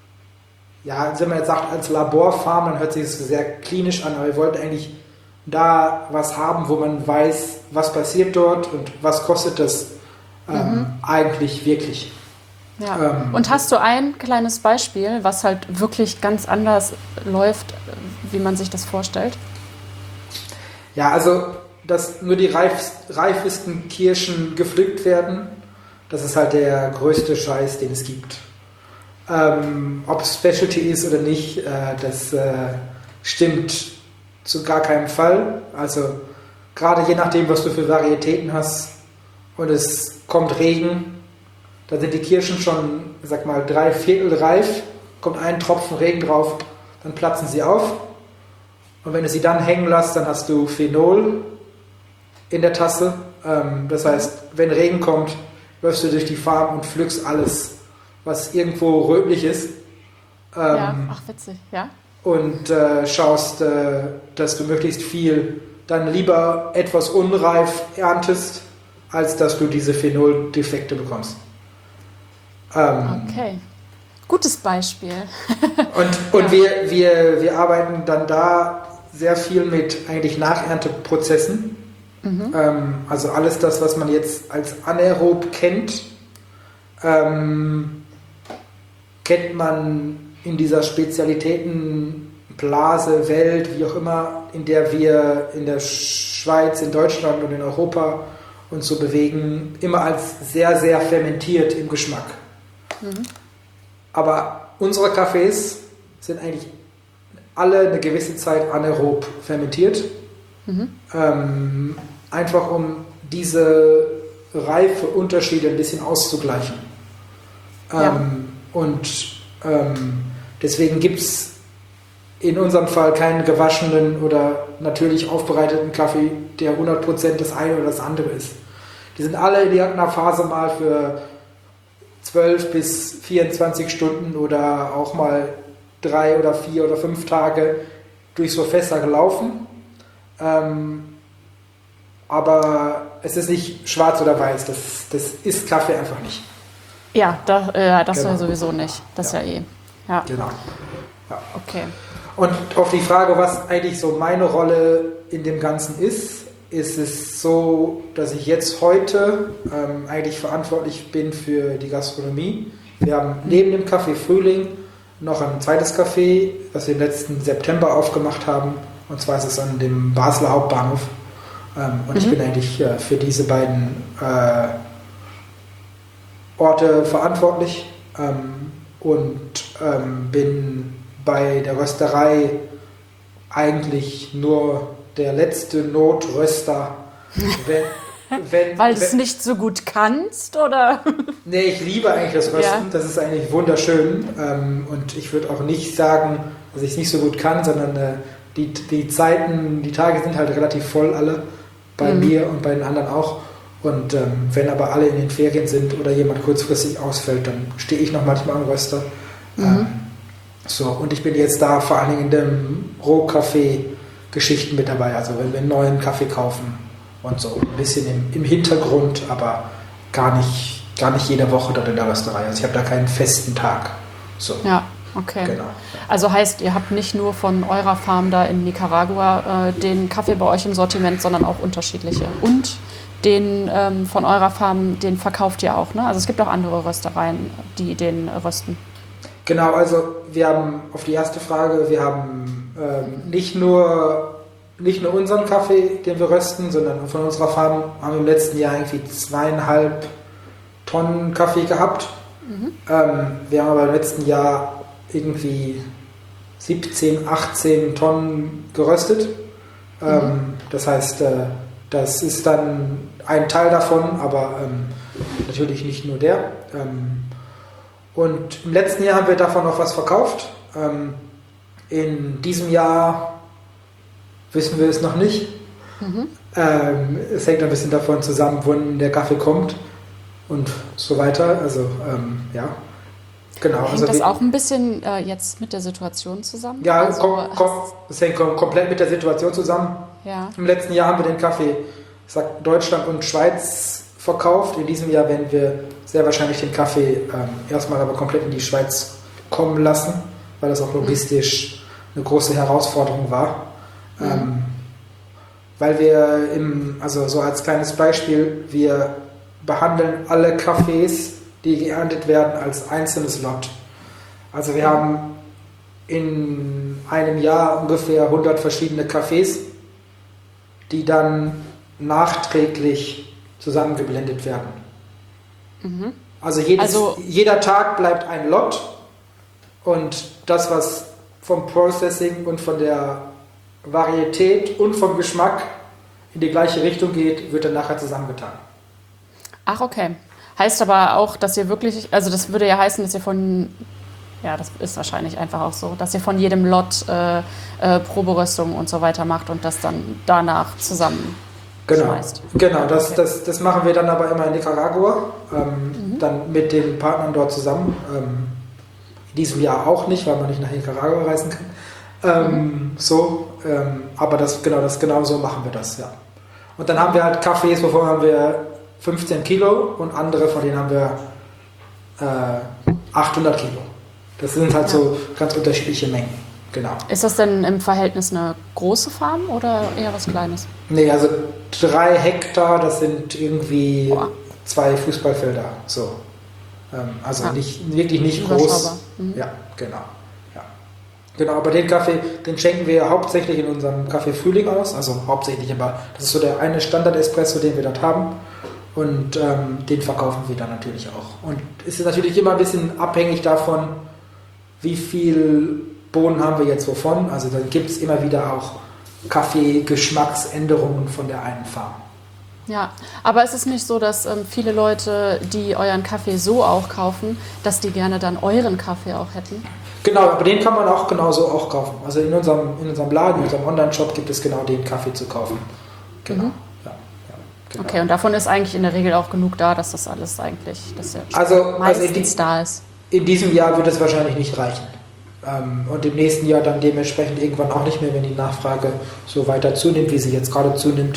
ja, wenn man jetzt sagt, als Laborfarm, dann hört sich das sehr klinisch an, aber wir wollten eigentlich da was haben, wo man weiß, was passiert dort und was kostet das ähm, Mhm. eigentlich wirklich. Ja. Ähm, Und hast du ein kleines Beispiel, was halt wirklich ganz anders läuft, wie man sich das vorstellt? Ja, also, dass nur die reif, reifesten Kirschen gepflückt werden, das ist halt der größte Scheiß, den es gibt. Ähm, ob es Specialty ist oder nicht, äh, das äh, stimmt zu gar keinem Fall. Also gerade je nachdem, was du für Varietäten hast und es kommt Regen, da sind die Kirschen schon, sag mal, drei Viertel reif, kommt ein Tropfen Regen drauf, dann platzen sie auf. Und wenn du sie dann hängen lässt, dann hast du Phenol in der Tasse. Ähm, das heißt, wenn Regen kommt, läufst du durch die Farm und pflückst alles, was irgendwo rötlich ist. Ähm, Ja, ach witzig, ja. Und äh, schaust, äh, dass du möglichst viel dann lieber etwas unreif erntest, als dass du diese Phenoldefekte bekommst. Ähm, Okay. Gutes Beispiel. Und, und Ja. wir, wir, wir arbeiten dann da sehr viel mit eigentlich Nachernteprozessen. Mhm. Ähm, also alles das, was man jetzt als anaerob kennt, ähm, kennt man in dieser Spezialitätenblase, Welt, wie auch immer, in der wir in der Schweiz, in Deutschland und in Europa uns so bewegen, immer als sehr, sehr fermentiert im Geschmack. Mhm. Aber unsere Kaffees sind eigentlich alle eine gewisse Zeit anaerob fermentiert. Mhm. Ähm, einfach um diese Reifeunterschiede ein bisschen auszugleichen. Ja. Ähm, und ähm, deswegen gibt es in unserem Fall keinen gewaschenen oder natürlich aufbereiteten Kaffee, der hundert Prozent das eine oder das andere ist. Die sind alle in irgendeiner Phase mal für zwölf bis vierundzwanzig Stunden oder auch mal drei oder vier oder fünf Tage durch so Fässer gelaufen. Ähm, aber es ist nicht schwarz oder weiß. Das, das ist Kaffee einfach nicht. Ja, da, äh, das Genau. ja sowieso nicht. Das ja, ja eh. Ja. Genau. Ja. Okay. Und auf die Frage, was eigentlich so meine Rolle in dem Ganzen ist, ist es so, dass ich jetzt heute ähm, eigentlich verantwortlich bin für die Gastronomie. Wir haben neben dem Café Frühling noch ein zweites Café, das wir im letzten September aufgemacht haben. Und zwar ist es an dem Basler Hauptbahnhof. Ähm, und mhm. ich bin eigentlich äh, für diese beiden äh, Orte verantwortlich ähm, und ähm, bin bei der Rösterei eigentlich nur der letzte Notröster. Wenn, wenn, Weil du es wenn, nicht so gut kannst, oder? Nee, ich liebe eigentlich das Rösten. Ja. Das ist eigentlich wunderschön. Ähm, und ich würde auch nicht sagen, dass ich es nicht so gut kann, sondern äh, die, die Zeiten, die Tage sind halt relativ voll alle. Bei mhm. mir und bei den anderen auch. Und ähm, wenn aber alle in den Ferien sind oder jemand kurzfristig ausfällt, dann stehe ich noch manchmal am Röster. Mhm. Ähm, so, und ich bin jetzt da vor allen Dingen in dem Rohkaffee-Geschichten mit dabei. Also wenn wir einen neuen Kaffee kaufen und so. Ein bisschen im, im Hintergrund, aber gar nicht, gar nicht jede Woche dort in der Rösterei. Also ich habe da keinen festen Tag. So. Ja, okay. Genau. Also heißt, ihr habt nicht nur von eurer Farm da in Nicaragua äh, den Kaffee bei euch im Sortiment, sondern auch unterschiedliche. Und den ähm, von eurer Farm, den verkauft ihr auch, ne? Also es gibt auch andere Röstereien, die den äh, rösten. Genau, also wir haben auf die erste Frage, wir haben ähm, nicht nur nicht nur unseren Kaffee, den wir rösten, sondern von unserer Farm haben wir im letzten Jahr irgendwie zweieinhalb Tonnen Kaffee gehabt. Mhm. Ähm, wir haben aber im letzten Jahr irgendwie siebzehn, achtzehn Tonnen geröstet. Mhm. Ähm, das heißt, äh, das ist dann ein Teil davon, aber ähm, natürlich nicht nur der. Ähm, und im letzten Jahr haben wir davon noch was verkauft. Ähm, in diesem Jahr wissen wir es noch nicht. Mhm. Ähm, es hängt ein bisschen davon zusammen, wann der Kaffee kommt und so weiter. Also ähm, ja, genau. Hängt also das wir, auch ein bisschen äh, jetzt mit der Situation zusammen? Ja, also, kom, kom, es hängt kom, komplett mit der Situation zusammen. Ja. Im letzten Jahr haben wir den Kaffee, ich sag, Deutschland und Schweiz verkauft. In diesem Jahr werden wir sehr wahrscheinlich den Kaffee ähm, erstmal aber komplett in die Schweiz kommen lassen, weil das auch logistisch mhm. eine große Herausforderung war. Mhm. Ähm, weil wir im, also so als kleines Beispiel, wir behandeln alle Kaffees, die geerntet werden, als einzelnes Lot. Also wir mhm. haben in einem Jahr ungefähr hundert verschiedene Kaffees, die dann nachträglich zusammengeblendet werden. Mhm. Also, jedes, also jeder Tag bleibt ein Lot und das, was vom Processing und von der Varietät und vom Geschmack in die gleiche Richtung geht, wird dann nachher zusammengetan. Ach, okay. Heißt aber auch, dass ihr wirklich, also das würde ja heißen, dass ihr von, ja, das ist wahrscheinlich einfach auch so, dass ihr von jedem Lot äh, äh, Proberöstung und so weiter macht und das dann danach zusammen Genau, schmeißt. genau das, okay. das, das machen wir dann aber immer in Nicaragua, ähm, mhm. dann mit den Partnern dort zusammen. Ähm, in diesem Jahr auch nicht, weil man nicht nach Nicaragua reisen kann. Ähm, mhm. So, ähm, aber das, genau, das, genau so machen wir das, ja. Und dann haben wir halt Kaffees, wovon haben wir fünfzehn Kilo und andere, von denen haben wir äh, achthundert Kilo. Das sind halt ja. so ganz unterschiedliche Mengen. Genau. Ist das denn im Verhältnis eine große Farm oder eher was Kleines? Nee, also drei Hektar, das sind irgendwie Boah. zwei Fußballfelder. So. Ähm, also ah. nicht, wirklich nicht groß. Mhm. Ja, genau. Ja. Genau, aber den Kaffee, den schenken wir hauptsächlich in unserem Café Frühling aus. Also hauptsächlich, aber das ist so der eine Standard-Espresso, den wir dort haben. Und ähm, den verkaufen wir dann natürlich auch. Und es ist natürlich immer ein bisschen abhängig davon, wie viel Bohnen haben wir jetzt wovon. Also dann gibt es immer wieder auch Kaffee-Geschmacksänderungen von der einen Farm. Ja, aber es ist nicht so, dass ähm, viele Leute, die euren Kaffee so auch kaufen, dass die gerne dann euren Kaffee auch hätten? Genau, aber den kann man auch genauso auch kaufen. Also in unserem, in unserem Laden, in unserem Online-Shop gibt es genau den Kaffee zu kaufen. Genau. Mhm. Ja, ja, genau. Okay, und davon ist eigentlich in der Regel auch genug da, dass das alles eigentlich, dass der also, meistens also in, da ist. In diesem Jahr wird es wahrscheinlich nicht reichen. Und im nächsten Jahr dann dementsprechend irgendwann auch nicht mehr, wenn die Nachfrage so weiter zunimmt, wie sie jetzt gerade zunimmt.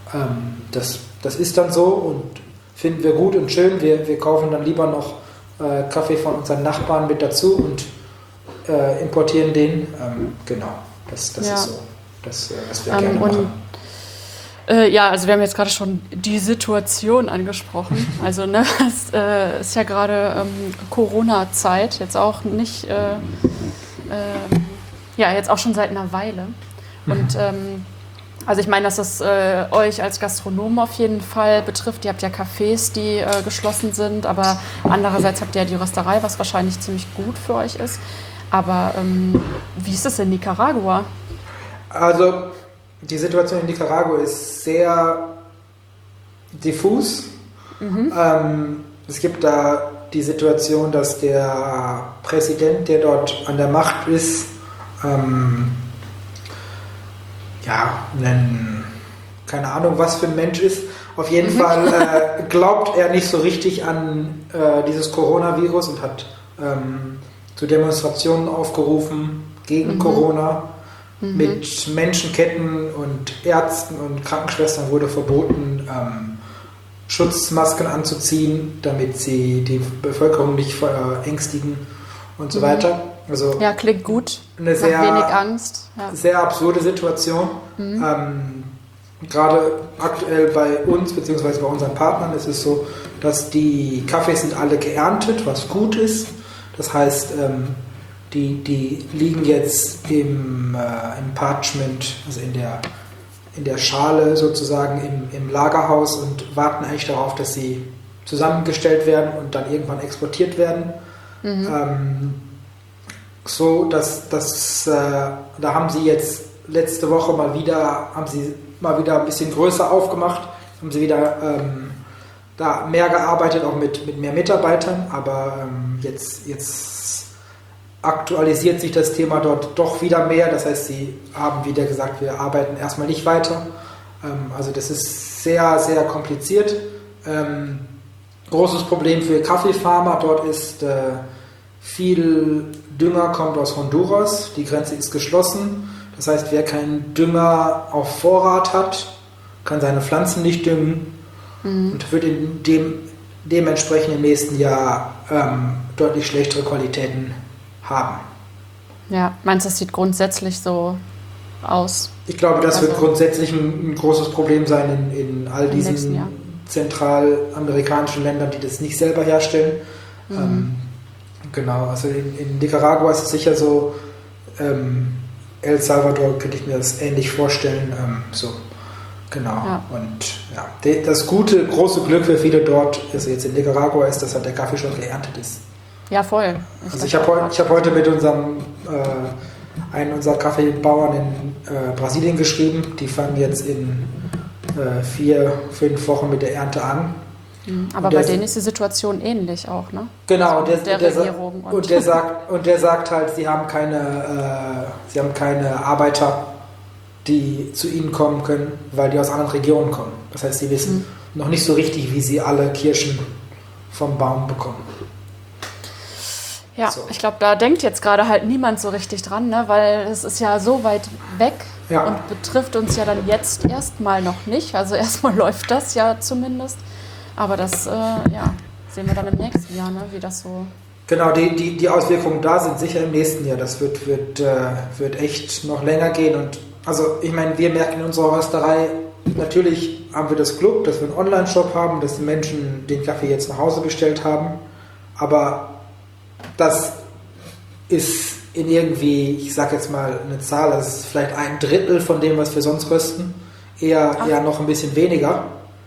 Ähm, das, das ist dann so und finden wir gut und schön. Wir, wir kaufen dann lieber noch äh, Kaffee von unseren Nachbarn mit dazu und äh, importieren den. Ähm, genau, das, das ja. ist so, das, was wir ähm, gerne und, machen. Äh, ja, also wir haben jetzt gerade schon die Situation angesprochen. Also ne, es äh, ist ja gerade ähm, Corona-Zeit, jetzt auch nicht, äh, äh, ja, jetzt auch schon seit einer Weile. Und ähm, also ich meine, dass das äh, euch als Gastronomen auf jeden Fall betrifft. Ihr habt ja Cafés, die äh, geschlossen sind, aber andererseits habt ihr ja die Rösterei, was wahrscheinlich ziemlich gut für euch ist. Aber ähm, wie ist es in Nicaragua? Also die Situation in Nicaragua ist sehr diffus. Mhm. Ähm, es gibt da die Situation, dass der Präsident, der dort an der Macht ist, ähm, ja, einen, keine Ahnung, was für ein Mensch ist. Auf jeden mhm. Fall äh, glaubt er nicht so richtig an äh, dieses Coronavirus und hat ähm, zu Demonstrationen aufgerufen gegen mhm. Corona. Mhm. Mit Menschenketten und Ärzten und Krankenschwestern wurde verboten, ähm, Schutzmasken anzuziehen, damit sie die Bevölkerung nicht verängstigen und so mhm. weiter. Also ja, klingt gut. Eine sehr, wenig Angst. Ja. Sehr absurde Situation. Mhm. Ähm, gerade aktuell bei uns, beziehungsweise bei unseren Partnern, ist es so, dass die Kaffees sind alle geerntet, was gut ist. Das heißt, ähm, die, die liegen jetzt im, äh, im Parchment, also in der, in der Schale sozusagen im, im Lagerhaus und warten eigentlich darauf, dass sie zusammengestellt werden und dann irgendwann exportiert werden. Mhm. Ähm, so, dass, dass äh, da haben sie jetzt letzte Woche mal wieder, haben sie mal wieder ein bisschen größer aufgemacht, haben sie wieder ähm, da mehr gearbeitet, auch mit, mit mehr Mitarbeitern, aber ähm, jetzt, jetzt aktualisiert sich das Thema dort doch wieder mehr, das heißt, sie haben wieder gesagt, wir arbeiten erstmal nicht weiter, ähm, also das ist sehr, sehr kompliziert. Ähm, großes Problem für Kaffeefarmer dort ist, äh, viel Dünger kommt aus Honduras, die Grenze ist geschlossen. Das heißt, wer keinen Dünger auf Vorrat hat, kann seine Pflanzen nicht düngen mhm. und wird in dem, dementsprechend im nächsten Jahr ähm, deutlich schlechtere Qualitäten haben. Ja, meinst du, das sieht grundsätzlich so aus? Ich glaube, das also wird grundsätzlich ein, ein großes Problem sein in, in all diesen zentralamerikanischen Ländern, die das nicht selber herstellen. Mhm. Ähm, Genau, also in, in Nicaragua ist es sicher so, ähm, El Salvador könnte ich mir das ähnlich vorstellen, ähm, so, genau. Ja. Und ja, de, das gute, große Glück für viele dort, also jetzt in Nicaragua, ist, dass halt der Kaffee schon geerntet ist. Ja, voll. Ich also ich habe heu, hab heute mit unserem, äh, einen unserer Kaffeebauern in äh, Brasilien geschrieben, die fangen jetzt in äh, vier, fünf Wochen mit der Ernte an. Aber bei denen ist die Situation ähnlich auch, ne? Genau, also und der, der der, Regierung. Und, und, der sagt, und der sagt halt, sie haben keine, äh, sie haben keine Arbeiter, die zu ihnen kommen können, weil die aus anderen Regionen kommen. Das heißt, sie wissen mhm. noch nicht so richtig, wie sie alle Kirschen vom Baum bekommen. Ja, so. Ich glaube, da denkt jetzt gerade halt niemand so richtig dran, ne? Weil es ist ja so weit weg ja. und betrifft uns ja dann jetzt erstmal noch nicht. Also erstmal läuft das ja zumindest. Aber das äh, ja, sehen wir dann im nächsten Jahr, ne? Wie das so... Genau, die, die, die Auswirkungen da sind sicher im nächsten Jahr. Das wird, wird, äh, wird echt noch länger gehen. Und also ich meine, wir merken in unserer Rösterei, natürlich haben wir das Glück, dass wir einen Online-Shop haben, dass die Menschen den Kaffee jetzt nach Hause bestellt haben. Aber das ist in irgendwie, ich sag jetzt mal eine Zahl, das ist vielleicht ein Drittel von dem, was wir sonst rösten. Eher, eher noch ein bisschen weniger.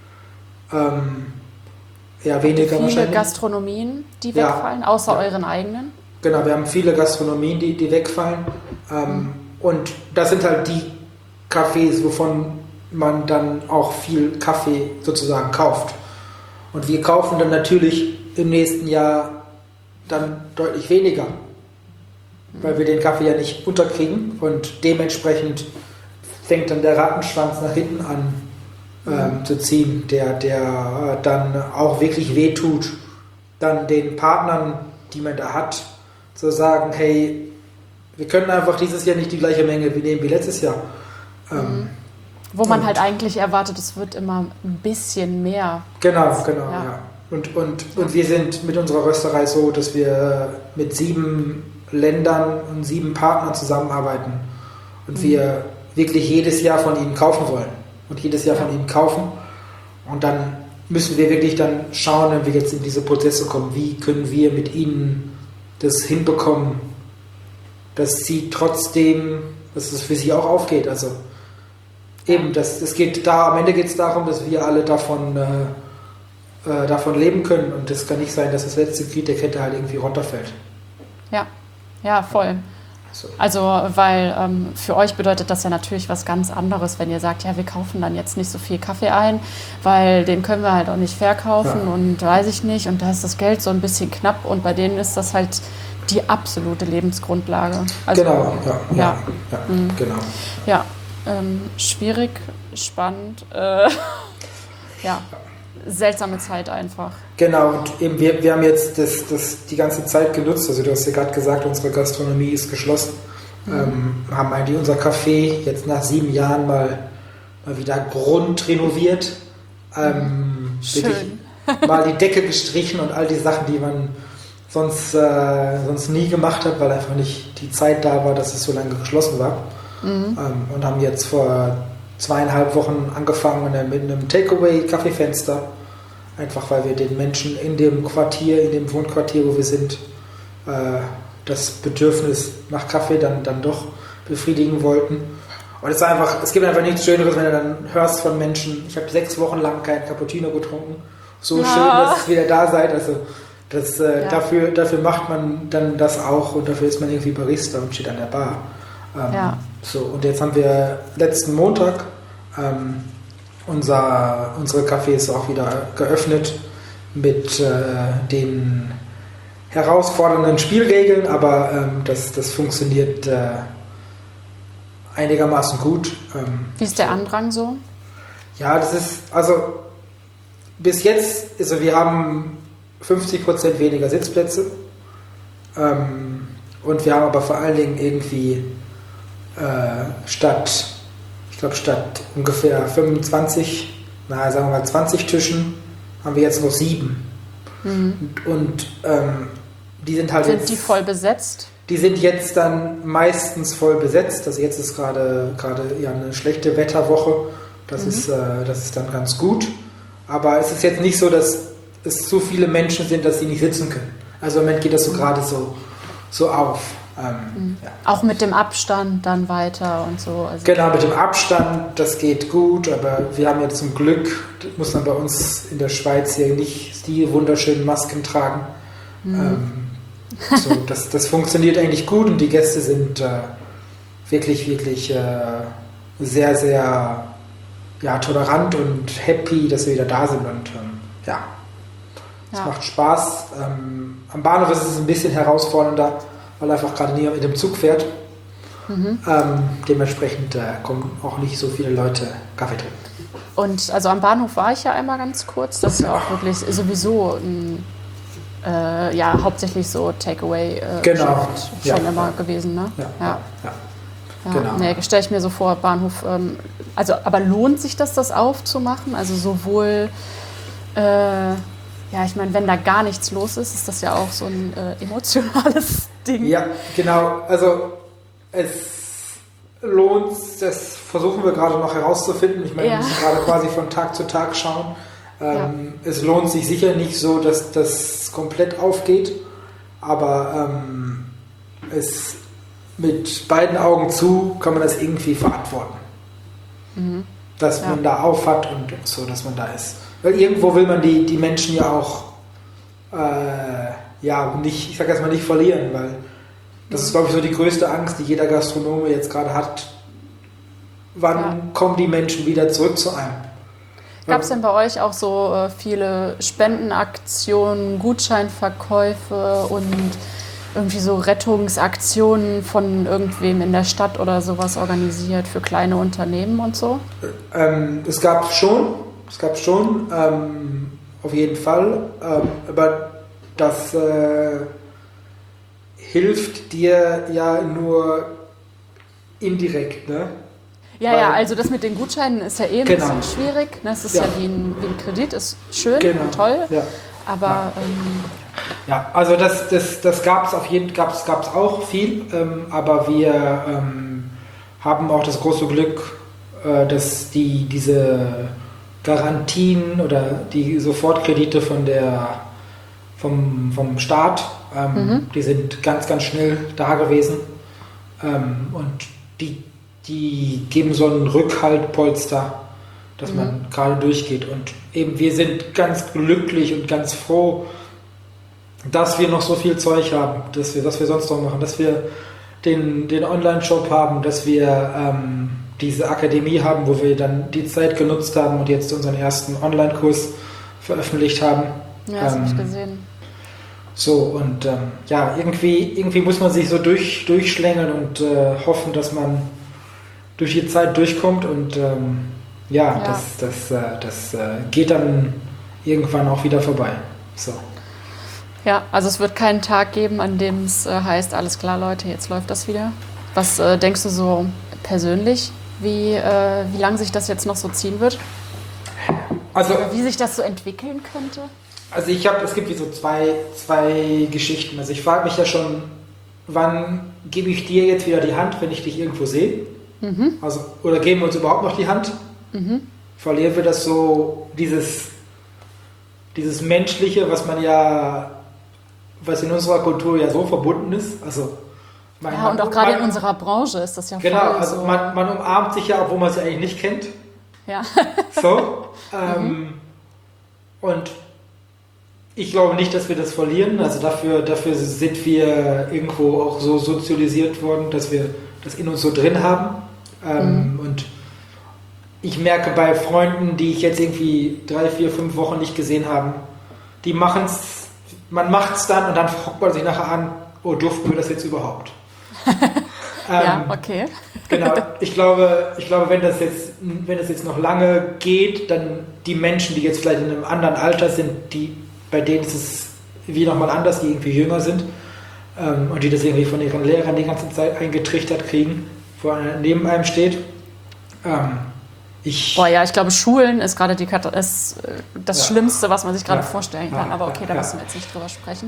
Ähm, Ja, weniger viele wahrscheinlich. Gastronomien, die wegfallen, ja, außer ja. euren eigenen? Genau, wir haben viele Gastronomien, die, die wegfallen. Ähm, mhm. Und das sind halt die Cafés, wovon man dann auch viel Kaffee sozusagen kauft. Und wir kaufen dann natürlich im nächsten Jahr dann deutlich weniger, mhm. weil wir den Kaffee ja nicht unterkriegen. Und dementsprechend fängt dann der Rattenschwanz nach hinten an, Ähm, zu ziehen, der, der äh, dann auch wirklich wehtut, dann den Partnern, die man da hat, zu sagen, hey, wir können einfach dieses Jahr nicht die gleiche Menge nehmen wie letztes Jahr. Ähm, Wo man und halt eigentlich erwartet, es wird immer ein bisschen mehr. Genau, genau, Ja. ja. Und, und, und wir sind mit unserer Rösterei so, dass wir mit sieben Ländern und sieben Partnern zusammenarbeiten und Mhm. wir wirklich jedes Jahr von ihnen kaufen wollen und jedes Jahr Ja. von ihnen kaufen. Und dann müssen wir wirklich dann schauen, wenn wir jetzt in diese Prozesse kommen, wie können wir mit ihnen das hinbekommen, dass sie trotzdem, dass es für sie auch aufgeht. Also eben, das, das geht da, am Ende geht es darum, dass wir alle davon, äh, äh, davon leben können und das kann nicht sein, dass das letzte Glied der Kette halt irgendwie runterfällt. Ja, ja, voll. So. Also, weil ähm, für euch bedeutet das ja natürlich was ganz anderes, wenn ihr sagt, ja, wir kaufen dann jetzt nicht so viel Kaffee ein, weil den können wir halt auch nicht verkaufen Ja. und weiß ich nicht. Und da ist das Geld so ein bisschen knapp und bei denen ist das halt die absolute Lebensgrundlage. Also, Genau, ja, ja, ja. ja, Mhm. genau. Ja, ähm, schwierig, spannend, äh, ja, seltsame Zeit einfach. Genau, und eben wir, wir haben jetzt das, das die ganze Zeit genutzt, also du hast ja gerade gesagt, unsere Gastronomie ist geschlossen, Mhm. ähm, haben eigentlich unser Café jetzt nach sieben Jahren mal, mal wieder grundrenoviert, ähm, wirklich Schön. mal die Decke gestrichen und all die Sachen, die man sonst, äh, sonst nie gemacht hat, weil einfach nicht die Zeit da war, dass es so lange geschlossen war. Mhm. Ähm, und haben jetzt vor zweieinhalb Wochen angefangen mit einem Takeaway-Kaffeefenster. Einfach weil wir den Menschen in dem Quartier, in dem Wohnquartier, wo wir sind, äh, das Bedürfnis nach Kaffee dann, dann doch befriedigen wollten. Und es ist einfach, es gibt einfach nichts Schöneres, wenn du dann hörst von Menschen, ich habe sechs Wochen lang kein Cappuccino getrunken. So Ja. schön, dass ihr wieder da seid. Also das, äh, Ja. dafür, dafür macht man dann das auch und dafür ist man irgendwie Barista und steht an der Bar. Ähm, Ja. So, und jetzt haben wir letzten Montag ähm, unser, unsere Cafés auch wieder geöffnet mit äh, den herausfordernden Spielregeln, aber ähm, das, das funktioniert äh, einigermaßen gut. Ähm, Wie ist der Andrang so? ja, das ist, also bis jetzt, also wir haben fünfzig Prozent weniger Sitzplätze ähm, und wir haben aber vor allen Dingen irgendwie äh, statt, ich glaube statt ungefähr fünfundzwanzig, na sagen wir mal zwanzig Tischen, haben wir jetzt noch sieben. Mhm. Und, und ähm, die sind halt Sind jetzt... die voll besetzt? Die sind jetzt dann meistens voll besetzt. Also jetzt ist gerade gerade ja eine schlechte Wetterwoche. Das, Mhm. ist, äh, das ist dann ganz gut. Aber es ist jetzt nicht so, dass es so viele Menschen sind, dass sie nicht sitzen können. Also im Moment geht das so gerade so, so auf. Ähm, Mhm. ja. Auch mit dem Abstand dann weiter und so. Also Genau, mit dem Abstand, das geht gut. Aber wir haben ja zum Glück, muss man bei uns in der Schweiz hier nicht die wunderschönen Masken tragen. Mhm. Ähm, So, das, das funktioniert eigentlich gut und die Gäste sind äh, wirklich, wirklich äh, sehr, sehr ja, tolerant und happy, dass wir wieder da sind. Und ähm, ja, es Ja. macht Spaß. Ähm, am Bahnhof ist es ein bisschen herausfordernder, weil einfach gerade niemand mit dem Zug fährt. Mhm. Ähm, dementsprechend äh, kommen auch nicht so viele Leute Kaffee trinken. Und also am Bahnhof war ich ja einmal ganz kurz. Das ist ja auch wirklich sowieso ein, äh, ja, hauptsächlich so Takeaway äh, Genau. Geschäft Ja. schon immer gewesen, ne? Ja, Ja. ja. Ja, Genau. nee, stelle ich mir so vor, Bahnhof, ähm, also aber lohnt sich das, das aufzumachen? Also sowohl, äh, ja, ich meine, wenn da gar nichts los ist, ist das ja auch so ein äh, emotionales Ding. Ja, genau. Also es lohnt, das versuchen wir gerade noch herauszufinden. Ich meine, Ja. wir müssen gerade quasi von Tag zu Tag schauen. Ähm, Es lohnt sich sicher nicht so, dass das komplett aufgeht, aber ähm, es mit beiden Augen zu kann man das irgendwie verantworten. Mhm. Dass Ja. man da aufhat und so, dass man da ist. Weil irgendwo will man die, die Menschen ja auch äh, ja, nicht, ich sag jetzt mal nicht verlieren, weil das ist, glaube ich, so die größte Angst, die jeder Gastronome jetzt gerade hat. Wann Ja. kommen die Menschen wieder zurück zu einem? Gab es denn bei euch auch so äh, viele Spendenaktionen, Gutscheinverkäufe und irgendwie so Rettungsaktionen von irgendwem in der Stadt oder sowas organisiert für kleine Unternehmen und so? Ähm, es gab schon, es gab schon, ähm, auf jeden Fall, ähm, aber das äh, hilft dir ja nur indirekt, ne? Ja, Weil, ja, also das mit den Gutscheinen ist ja eh ein genau. bisschen schwierig. Ne? Es ist Ja. ja, wie, ein, wie ein Kredit, ist schön Genau. und toll, Ja. aber Ja. ähm, Ja, also das, das, das gab es auf jeden gab's, gab's auch viel, ähm, aber wir ähm, haben auch das große Glück, äh, dass die diese Garantien oder die Sofortkredite von der vom, vom Staat, ähm, Mhm. die sind ganz, ganz schnell da gewesen ähm, und die, die geben so einen Rückhaltpolster, dass Mhm. man gerade durchgeht. Und eben wir sind ganz glücklich und ganz froh, dass wir noch so viel Zeug haben, dass wir, was wir sonst noch machen, dass wir den, den Online-Shop haben, dass wir ähm, diese Akademie haben, wo wir dann die Zeit genutzt haben und jetzt unseren ersten Online-Kurs veröffentlicht haben. ja, das ähm, habe ich gesehen. So, und ähm, ja, irgendwie, irgendwie muss man sich so durch, durchschlängeln und äh, hoffen, dass man durch die Zeit durchkommt und ähm, ja, Ja. das, das, äh, das äh, geht dann irgendwann auch wieder vorbei. So. Ja, also es wird keinen Tag geben, an dem es äh, heißt, alles klar, Leute, jetzt läuft das wieder. Was äh, denkst du so persönlich, wie, äh, wie lange sich das jetzt noch so ziehen wird? Also, Oder wie sich das so entwickeln könnte? also ich habe, es gibt wie so zwei, zwei Geschichten. Also ich frage mich ja schon, wann gebe ich dir jetzt wieder die Hand, wenn ich dich irgendwo sehe? Mhm. Also, oder geben wir uns überhaupt noch die Hand? Mhm. Verlieren wir das so, dieses, dieses Menschliche, was man ja, was in unserer Kultur ja so verbunden ist. Also, man, Ja, und auch man- gerade in man- unserer Branche ist das ja Genau, voll also so. man, man umarmt sich ja, obwohl man sie eigentlich nicht kennt. Ja. So. ähm, und ich glaube nicht, dass wir das verlieren. Also dafür, dafür sind wir irgendwo auch so sozialisiert worden, dass wir das in uns so drin haben. Ähm, Und ich merke bei Freunden, die ich jetzt irgendwie drei, vier, fünf Wochen nicht gesehen habe, die machen es, man macht es dann und dann fragt man sich nachher an, oh, durften wir das jetzt überhaupt? Ja, Ähm, okay. Genau, ich glaube, ich glaube, wenn das jetzt, wenn das jetzt noch lange geht, dann die Menschen, die jetzt vielleicht in einem anderen Alter sind, die, bei denen ist es wie nochmal anders, die irgendwie jünger sind ähm, und die das irgendwie von ihren Lehrern die ganze Zeit eingetrichtert kriegen, wo einer neben einem steht. Ähm, ich, Boah, ja, ich glaube, Schulen ist gerade die Kat- ist äh, das Ja. Schlimmste, was man sich gerade Ja. vorstellen Ja. kann. Aber okay, da Ja. müssen wir jetzt nicht drüber sprechen.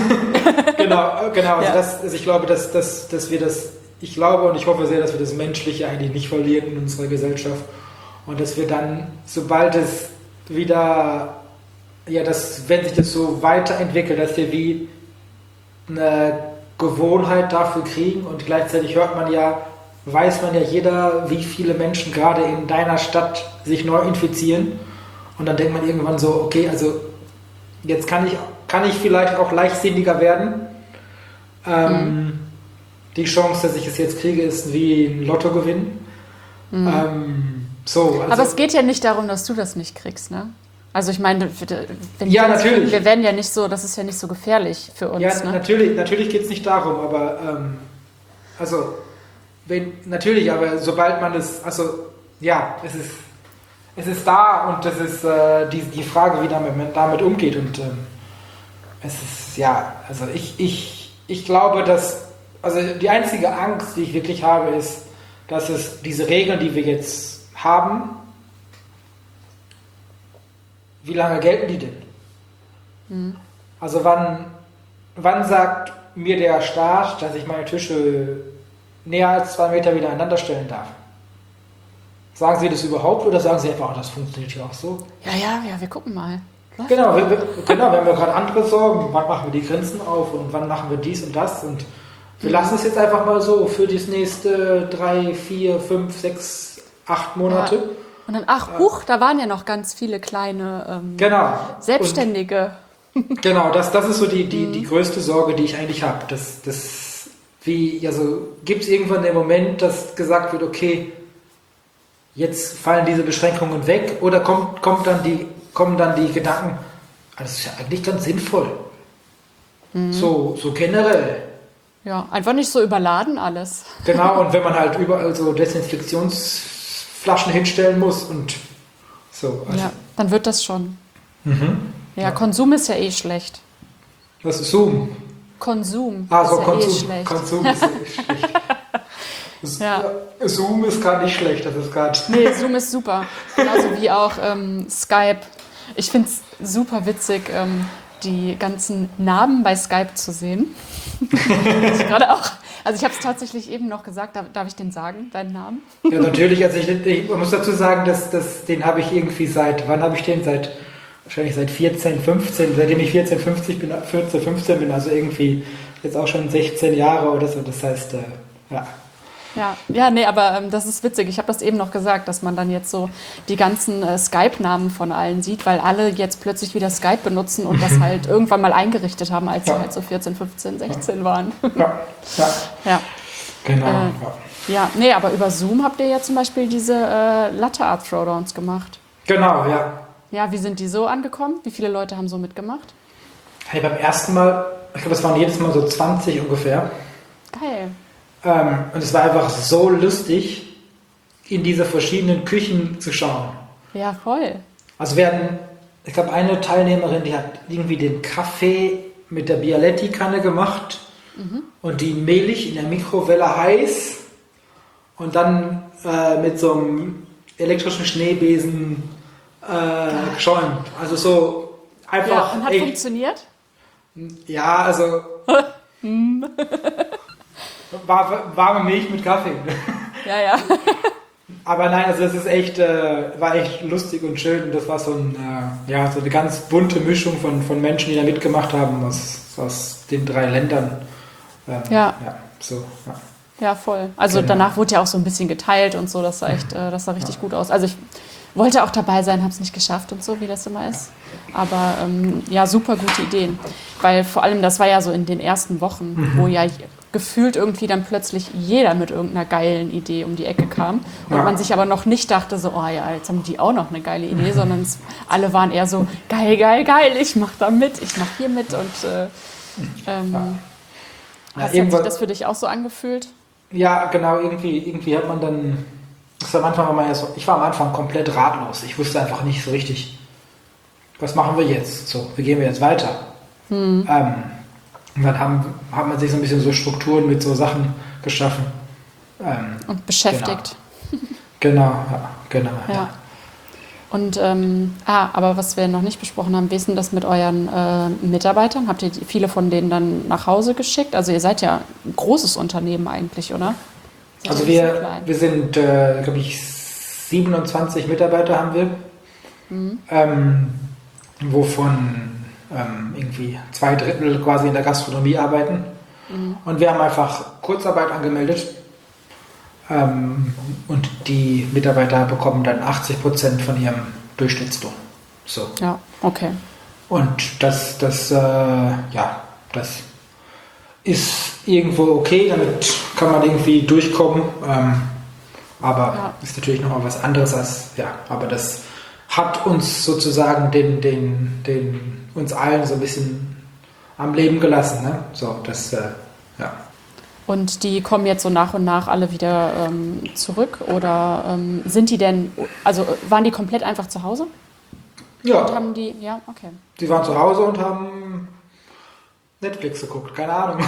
genau, genau. Also Ja. das, also ich glaube, dass, dass, dass wir das, ich glaube und ich hoffe sehr, dass wir das Menschliche eigentlich nicht verlieren in unserer Gesellschaft und dass wir dann, sobald es wieder, ja, das, wenn sich das so weiterentwickelt, dass wir wie eine Gewohnheit dafür kriegen und gleichzeitig hört man ja, weiß man ja jeder, wie viele Menschen gerade in deiner Stadt sich neu infizieren und dann denkt man irgendwann so, okay, also jetzt kann ich, kann ich vielleicht auch leichtsinniger werden. Ähm, Mhm. Die Chance, dass ich es jetzt kriege, ist wie ein Lottogewinn. Mhm. Ähm, so, also, Aber es geht ja nicht darum, dass du das nicht kriegst, ne? Also ich meine, wenn Ja, wir das natürlich. kriegen, wir werden ja nicht so, das ist ja nicht so gefährlich für uns, ja, ne? natürlich, natürlich geht es nicht darum, aber ähm, also wenn, natürlich, aber sobald man es, also ja, es ist, es ist da und das ist äh, die, die Frage, wie damit, man damit umgeht und ähm, es ist, ja, also ich, ich, ich glaube, dass, also die einzige Angst, die ich wirklich habe, ist, dass es diese Regeln, die wir jetzt haben, wie lange gelten die denn? Mhm. Also wann, wann sagt mir der Staat, dass ich meine Tische näher als zwei Meter wieder aneinander stellen darf? Sagen Sie das überhaupt oder sagen Sie einfach, oh, das funktioniert ja auch so? Ja, ja, ja, wir gucken mal. Läuft Genau, doch. wir, wir, genau, wir haben ja gerade andere Sorgen. Wann machen wir die Grenzen auf und wann machen wir dies und das? Und wir Mhm. lassen es jetzt einfach mal so für das nächste drei, vier, fünf, sechs, acht Monate. Ja. Und dann, ach, huch, da waren ja noch ganz viele kleine ähm, Genau. Selbstständige. Und genau, das, das ist so die, die, die größte Sorge, die ich eigentlich habe. Das, das, wie, also gibt es irgendwann den Moment, dass gesagt wird, okay, jetzt fallen diese Beschränkungen weg oder kommt, kommt dann die, kommen dann die Gedanken, ah, das ist ja eigentlich ganz sinnvoll. So, so generell. Ja, einfach nicht so überladen alles. Genau, und wenn man halt überall so Desinfektionsflaschen hinstellen muss und so. Also, Ja, dann wird das schon. mhm. Ja, Ja. Konsum ist ja eh schlecht. Das ist Zoom. Konsum Ah, ist so ja Konsum, eh schlecht. Konsum ist schlecht. Ja. Ja, Zoom ist gerade nicht schlecht, das ist gerade. Nee, Zoom ist super. Genauso wie auch ähm, Skype. Ich finde es super witzig, ähm, die ganzen Namen bei Skype zu sehen. ich gerade auch. Also ich habe es tatsächlich eben noch gesagt, darf, darf ich den sagen, deinen Namen? Ja, natürlich. Also ich, ich muss dazu sagen, dass, dass den habe ich irgendwie seit, wann habe ich den? Seit, wahrscheinlich seit vierzehn, fünfzehn, seitdem ich vierzehn, fünfzehn bin, vierzehn, fünfzehn bin, also irgendwie jetzt auch schon sechzehn Jahre oder so. Das heißt, äh, ja. Ja, ja, nee, aber ähm, das ist witzig. Ich habe das eben noch gesagt, dass man dann jetzt so die ganzen äh, Skype-Namen von allen sieht, weil alle jetzt plötzlich wieder Skype benutzen und das halt irgendwann mal eingerichtet haben, als Ja. sie halt so vierzehn, fünfzehn, sechzehn waren. Ja, ja. Ja. Genau. Äh, ja. Ja, nee, aber über Zoom habt ihr ja zum Beispiel diese äh, Latte Art Throwdowns gemacht. Genau, ja. Ja, wie sind die so angekommen? Wie viele Leute haben so mitgemacht? Hey, beim ersten Mal, ich glaube, es waren jedes Mal so zwanzig ungefähr. Geil. Ähm, und es war einfach so lustig, in diese verschiedenen Küchen zu schauen. Ja, voll. Also wir hatten, ich glaube, eine Teilnehmerin, die hat irgendwie den Kaffee mit der Bialetti-Kanne gemacht mhm. und die mehlig in der Mikrowelle heiß und dann äh, mit so einem elektrischen Schneebesen äh, geschäumt. Also so einfach. Ja, und hat echt, funktioniert? Ja, also war, warme Milch mit Kaffee. Ja, ja. Aber nein, also das ist echt, äh, war echt lustig und schön. Und das war so, ein, äh, ja, so eine ganz bunte Mischung von, von Menschen, die da mitgemacht haben aus, aus den drei Ländern. Ähm, Ja. ja, so, ja. Ja, voll. Also Genau. danach wurde ja auch so ein bisschen geteilt und so, das sah echt, äh, das sah richtig gut aus. Also ich wollte auch dabei sein, habe es nicht geschafft und so, wie das immer ist. Aber ähm, ja, super gute Ideen. Weil vor allem, das war ja so in den ersten Wochen, Mhm. wo ja gefühlt irgendwie dann plötzlich jeder mit irgendeiner geilen Idee um die Ecke kam. Und Ja. man sich aber noch nicht dachte so, oh ja, jetzt haben die auch noch eine geile Idee, sondern es, alle waren eher so, geil, geil, geil, ich mach da mit, ich mach hier mit. Und äh, ähm, Ja, hast, hat sich irgendwann- das für dich auch so angefühlt? Ja, genau, irgendwie, irgendwie hat man dann. Das am Anfang war man ja so, ich war am Anfang komplett ratlos. Ich wusste einfach nicht so richtig, was machen wir jetzt? So, wie gehen wir jetzt weiter? Hm. Ähm, und dann haben, hat man sich so ein bisschen so Strukturen mit so Sachen geschaffen. Ähm, Und beschäftigt. genau, ja, genau. Ja. Ja. Und, ähm, ah, aber was wir noch nicht besprochen haben, wie ist denn das mit euren äh, Mitarbeitern? Habt ihr die, viele von denen dann nach Hause geschickt? Also ihr seid ja ein großes Unternehmen eigentlich, oder? Seid Also ihr nicht so wir, klein? wir sind, äh, glaube ich, siebenundzwanzig Mitarbeiter haben wir, Mhm. ähm, wovon ähm, irgendwie zwei Drittel quasi in der Gastronomie arbeiten. Mhm. Und wir haben einfach Kurzarbeit angemeldet. Ähm, und die Mitarbeiter bekommen dann achtzig Prozent von ihrem Durchschnittslohn. So. Ja, okay. Und das, das, äh, ja, das ist irgendwo okay, damit kann man irgendwie durchkommen. Ähm, aber Ja. ist natürlich nochmal was anderes als, ja, aber das hat uns sozusagen den, den, den, uns allen so ein bisschen am Leben gelassen. Ne? So, das, äh, ja. Und die kommen jetzt so nach und nach alle wieder ähm, zurück? Oder ähm, sind die denn, also waren die komplett einfach zu Hause? Und Ja, haben die, ja, okay. die waren zu Hause und haben Netflix geguckt, keine Ahnung.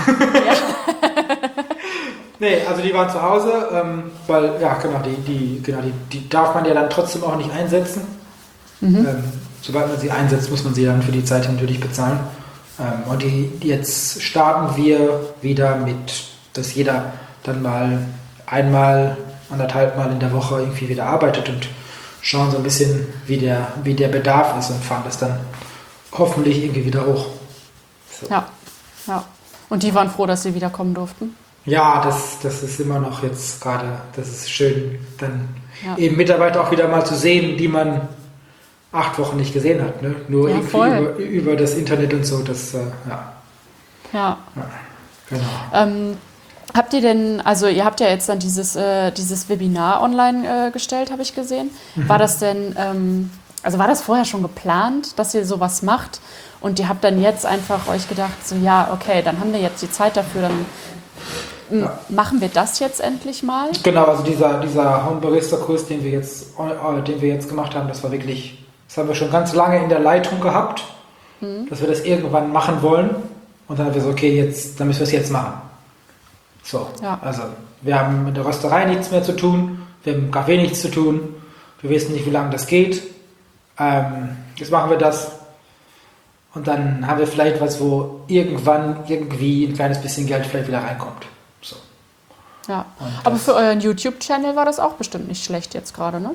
Nee, also die waren zu Hause, ähm, weil, ja, genau, die, die, genau die, die darf man ja dann trotzdem auch nicht einsetzen. Mhm. Ähm, sobald man sie einsetzt, muss man sie dann für die Zeit natürlich bezahlen. Ähm, und die, jetzt starten wir wieder mit, dass jeder dann mal einmal, anderthalb Mal in der Woche irgendwie wieder arbeitet und schauen so ein bisschen, wie der, wie der Bedarf ist und fahren das dann hoffentlich irgendwie wieder hoch. So. Ja, ja. Und die waren froh, dass sie wiederkommen durften? Ja, das, das ist immer noch jetzt gerade, das ist schön, dann Ja. eben Mitarbeiter auch wieder mal zu sehen, die man acht Wochen nicht gesehen hat. Ne? Nur Ja, irgendwie voll. über, über das Internet und so, das, äh, ja, Ja. genau. Ähm, habt ihr denn, also ihr habt ja jetzt dann dieses, äh, dieses Webinar online äh, gestellt, habe ich gesehen. Mhm. War das denn, ähm, also war das vorher schon geplant, dass ihr sowas macht? Und ihr habt dann jetzt einfach euch gedacht, so ja, okay, dann haben wir jetzt die Zeit dafür, dann m- Ja. machen wir das jetzt endlich mal? Genau, also dieser, dieser Home Barista Kurs, den wir jetzt, äh, den wir jetzt gemacht haben, das war wirklich, das haben wir schon ganz lange in der Leitung gehabt, Mhm. dass wir das irgendwann machen wollen. Und dann haben wir so, okay, jetzt, dann müssen wir es jetzt machen. So, Ja. also wir haben mit der Rösterei nichts mehr zu tun, wir haben im Café nichts zu tun, wir wissen nicht, wie lange das geht. Ähm, jetzt machen wir das und dann haben wir vielleicht was, wo irgendwann irgendwie ein kleines bisschen Geld vielleicht wieder reinkommt. So. Ja. Und Aber das- für euren YouTube-Channel war das auch bestimmt nicht schlecht jetzt gerade, ne?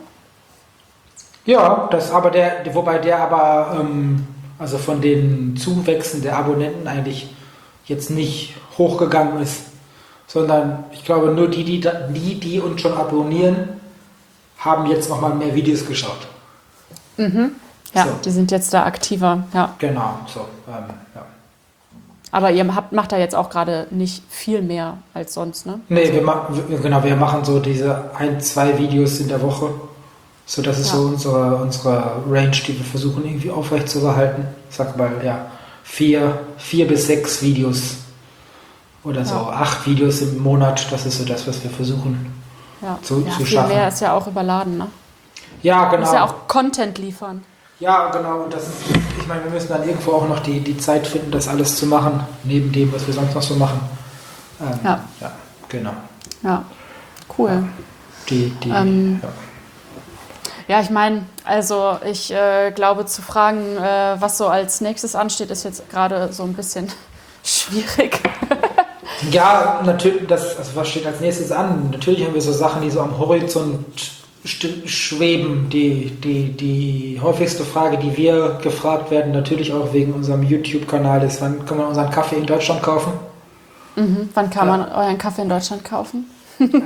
Ja, das aber der, wobei der aber ähm, also von den Zuwächsen der Abonnenten eigentlich jetzt nicht hochgegangen ist, sondern ich glaube nur die, die, da- die, die uns schon abonnieren, haben jetzt nochmal mehr Videos geschaut. Ja, So. die sind jetzt da aktiver, ja. Genau, so. Ähm, ja. Aber ihr habt, macht da jetzt auch gerade nicht viel mehr als sonst, ne? Nee, wir, ma wir, genau, wir machen so diese ein, zwei Videos in der Woche. So, das ist Ja. so unsere, unsere Range, die wir versuchen irgendwie aufrecht zu behalten. Ich sag mal, ja, vier, vier bis sechs Videos oder so, Ja. acht Videos im Monat, das ist so das, was wir versuchen Ja, zu, ja zu viel schaffen. mehr ist ja auch überladen, ne? Ja, Du genau. musst ja auch Content liefern. Ja, genau. Und das ist, ich meine, wir müssen dann irgendwo auch noch die, die Zeit finden, das alles zu machen, neben dem, was wir sonst noch so machen. Ähm, Ja. ja, genau. Ja, cool. Die, die, Ähm, ja. Ja, ich meine, also ich äh, glaube, zu fragen, äh, was so als nächstes ansteht, ist jetzt gerade so ein bisschen schwierig. Ja, natürlich, das, also was steht als nächstes an? Natürlich haben wir so Sachen, die so am Horizont st- schweben. Die, die, die häufigste Frage, die wir gefragt werden, natürlich auch wegen unserem YouTube-Kanal, ist, wann kann man unseren Kaffee in Deutschland kaufen? Mhm. Wann kann Ja. man euren Kaffee in Deutschland kaufen? ähm,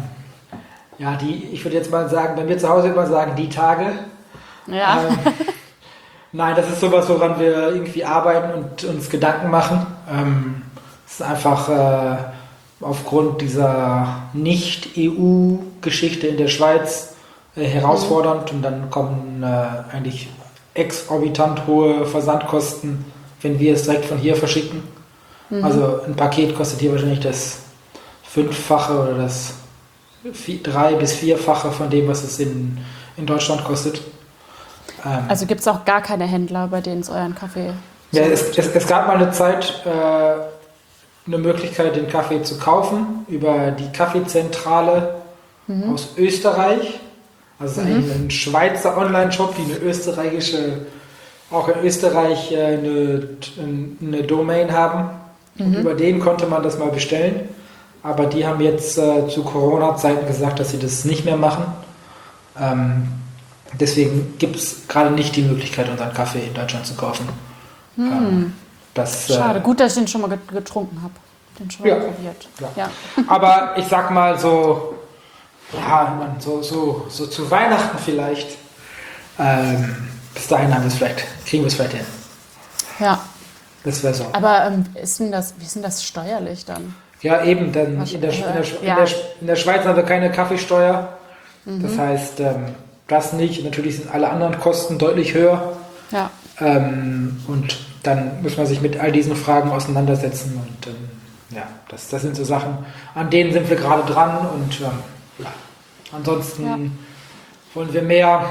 ja, die, ich würde jetzt mal sagen, wenn wir zu Hause immer sagen, die Tage. Ja, Ähm, nein, das ist sowas, woran wir irgendwie arbeiten und uns Gedanken machen. Ähm, es ist einfach äh, aufgrund dieser Nicht-E U-Geschichte in der Schweiz äh, herausfordernd und dann kommen äh, eigentlich exorbitant hohe Versandkosten, wenn wir es direkt von hier verschicken. Also ein Paket kostet hier wahrscheinlich das Fünffache oder das vier, drei- bis vierfache von dem, was es in, in Deutschland kostet. Ähm, also gibt es auch gar keine Händler, bei denen es euren Kaffee... ja, es, es, es gab mal eine Zeit, äh, eine Möglichkeit, den Kaffee zu kaufen über die Kaffeezentrale aus Österreich. Also es ist eigentlich ein Schweizer Online-Shop, die eine österreichische, auch in Österreich äh, eine, eine Domain haben. Und über den konnte man das mal bestellen. Aber die haben jetzt äh, zu Corona-Zeiten gesagt, dass sie das nicht mehr machen. Ähm, deswegen gibt es gerade nicht die Möglichkeit, unseren Kaffee in Deutschland zu kaufen. Ähm, das, äh, Schade, gut, dass ich den schon mal get- getrunken habe. Den schon mal Ja. probiert. Ja. Ja. Aber ich sag mal so, ja, man, so, so, so zu Weihnachten vielleicht. Ähm, bis dahin haben wir es vielleicht, kriegen wir es vielleicht hin. ja. Das wäre so. Aber ähm, ist denn das, wie ist denn das steuerlich dann? Ja, eben, dann Was- in der, in, der, in, ja. der, in der Schweiz haben wir keine Kaffeesteuer. Das heißt, ähm, das nicht. Natürlich sind alle anderen Kosten deutlich höher. Ja. Ähm, und dann muss man sich mit all diesen Fragen auseinandersetzen. Und ähm, ja, das, das sind so Sachen, an denen sind wir gerade dran. Und ähm, ja. ansonsten Ja. wollen wir mehr,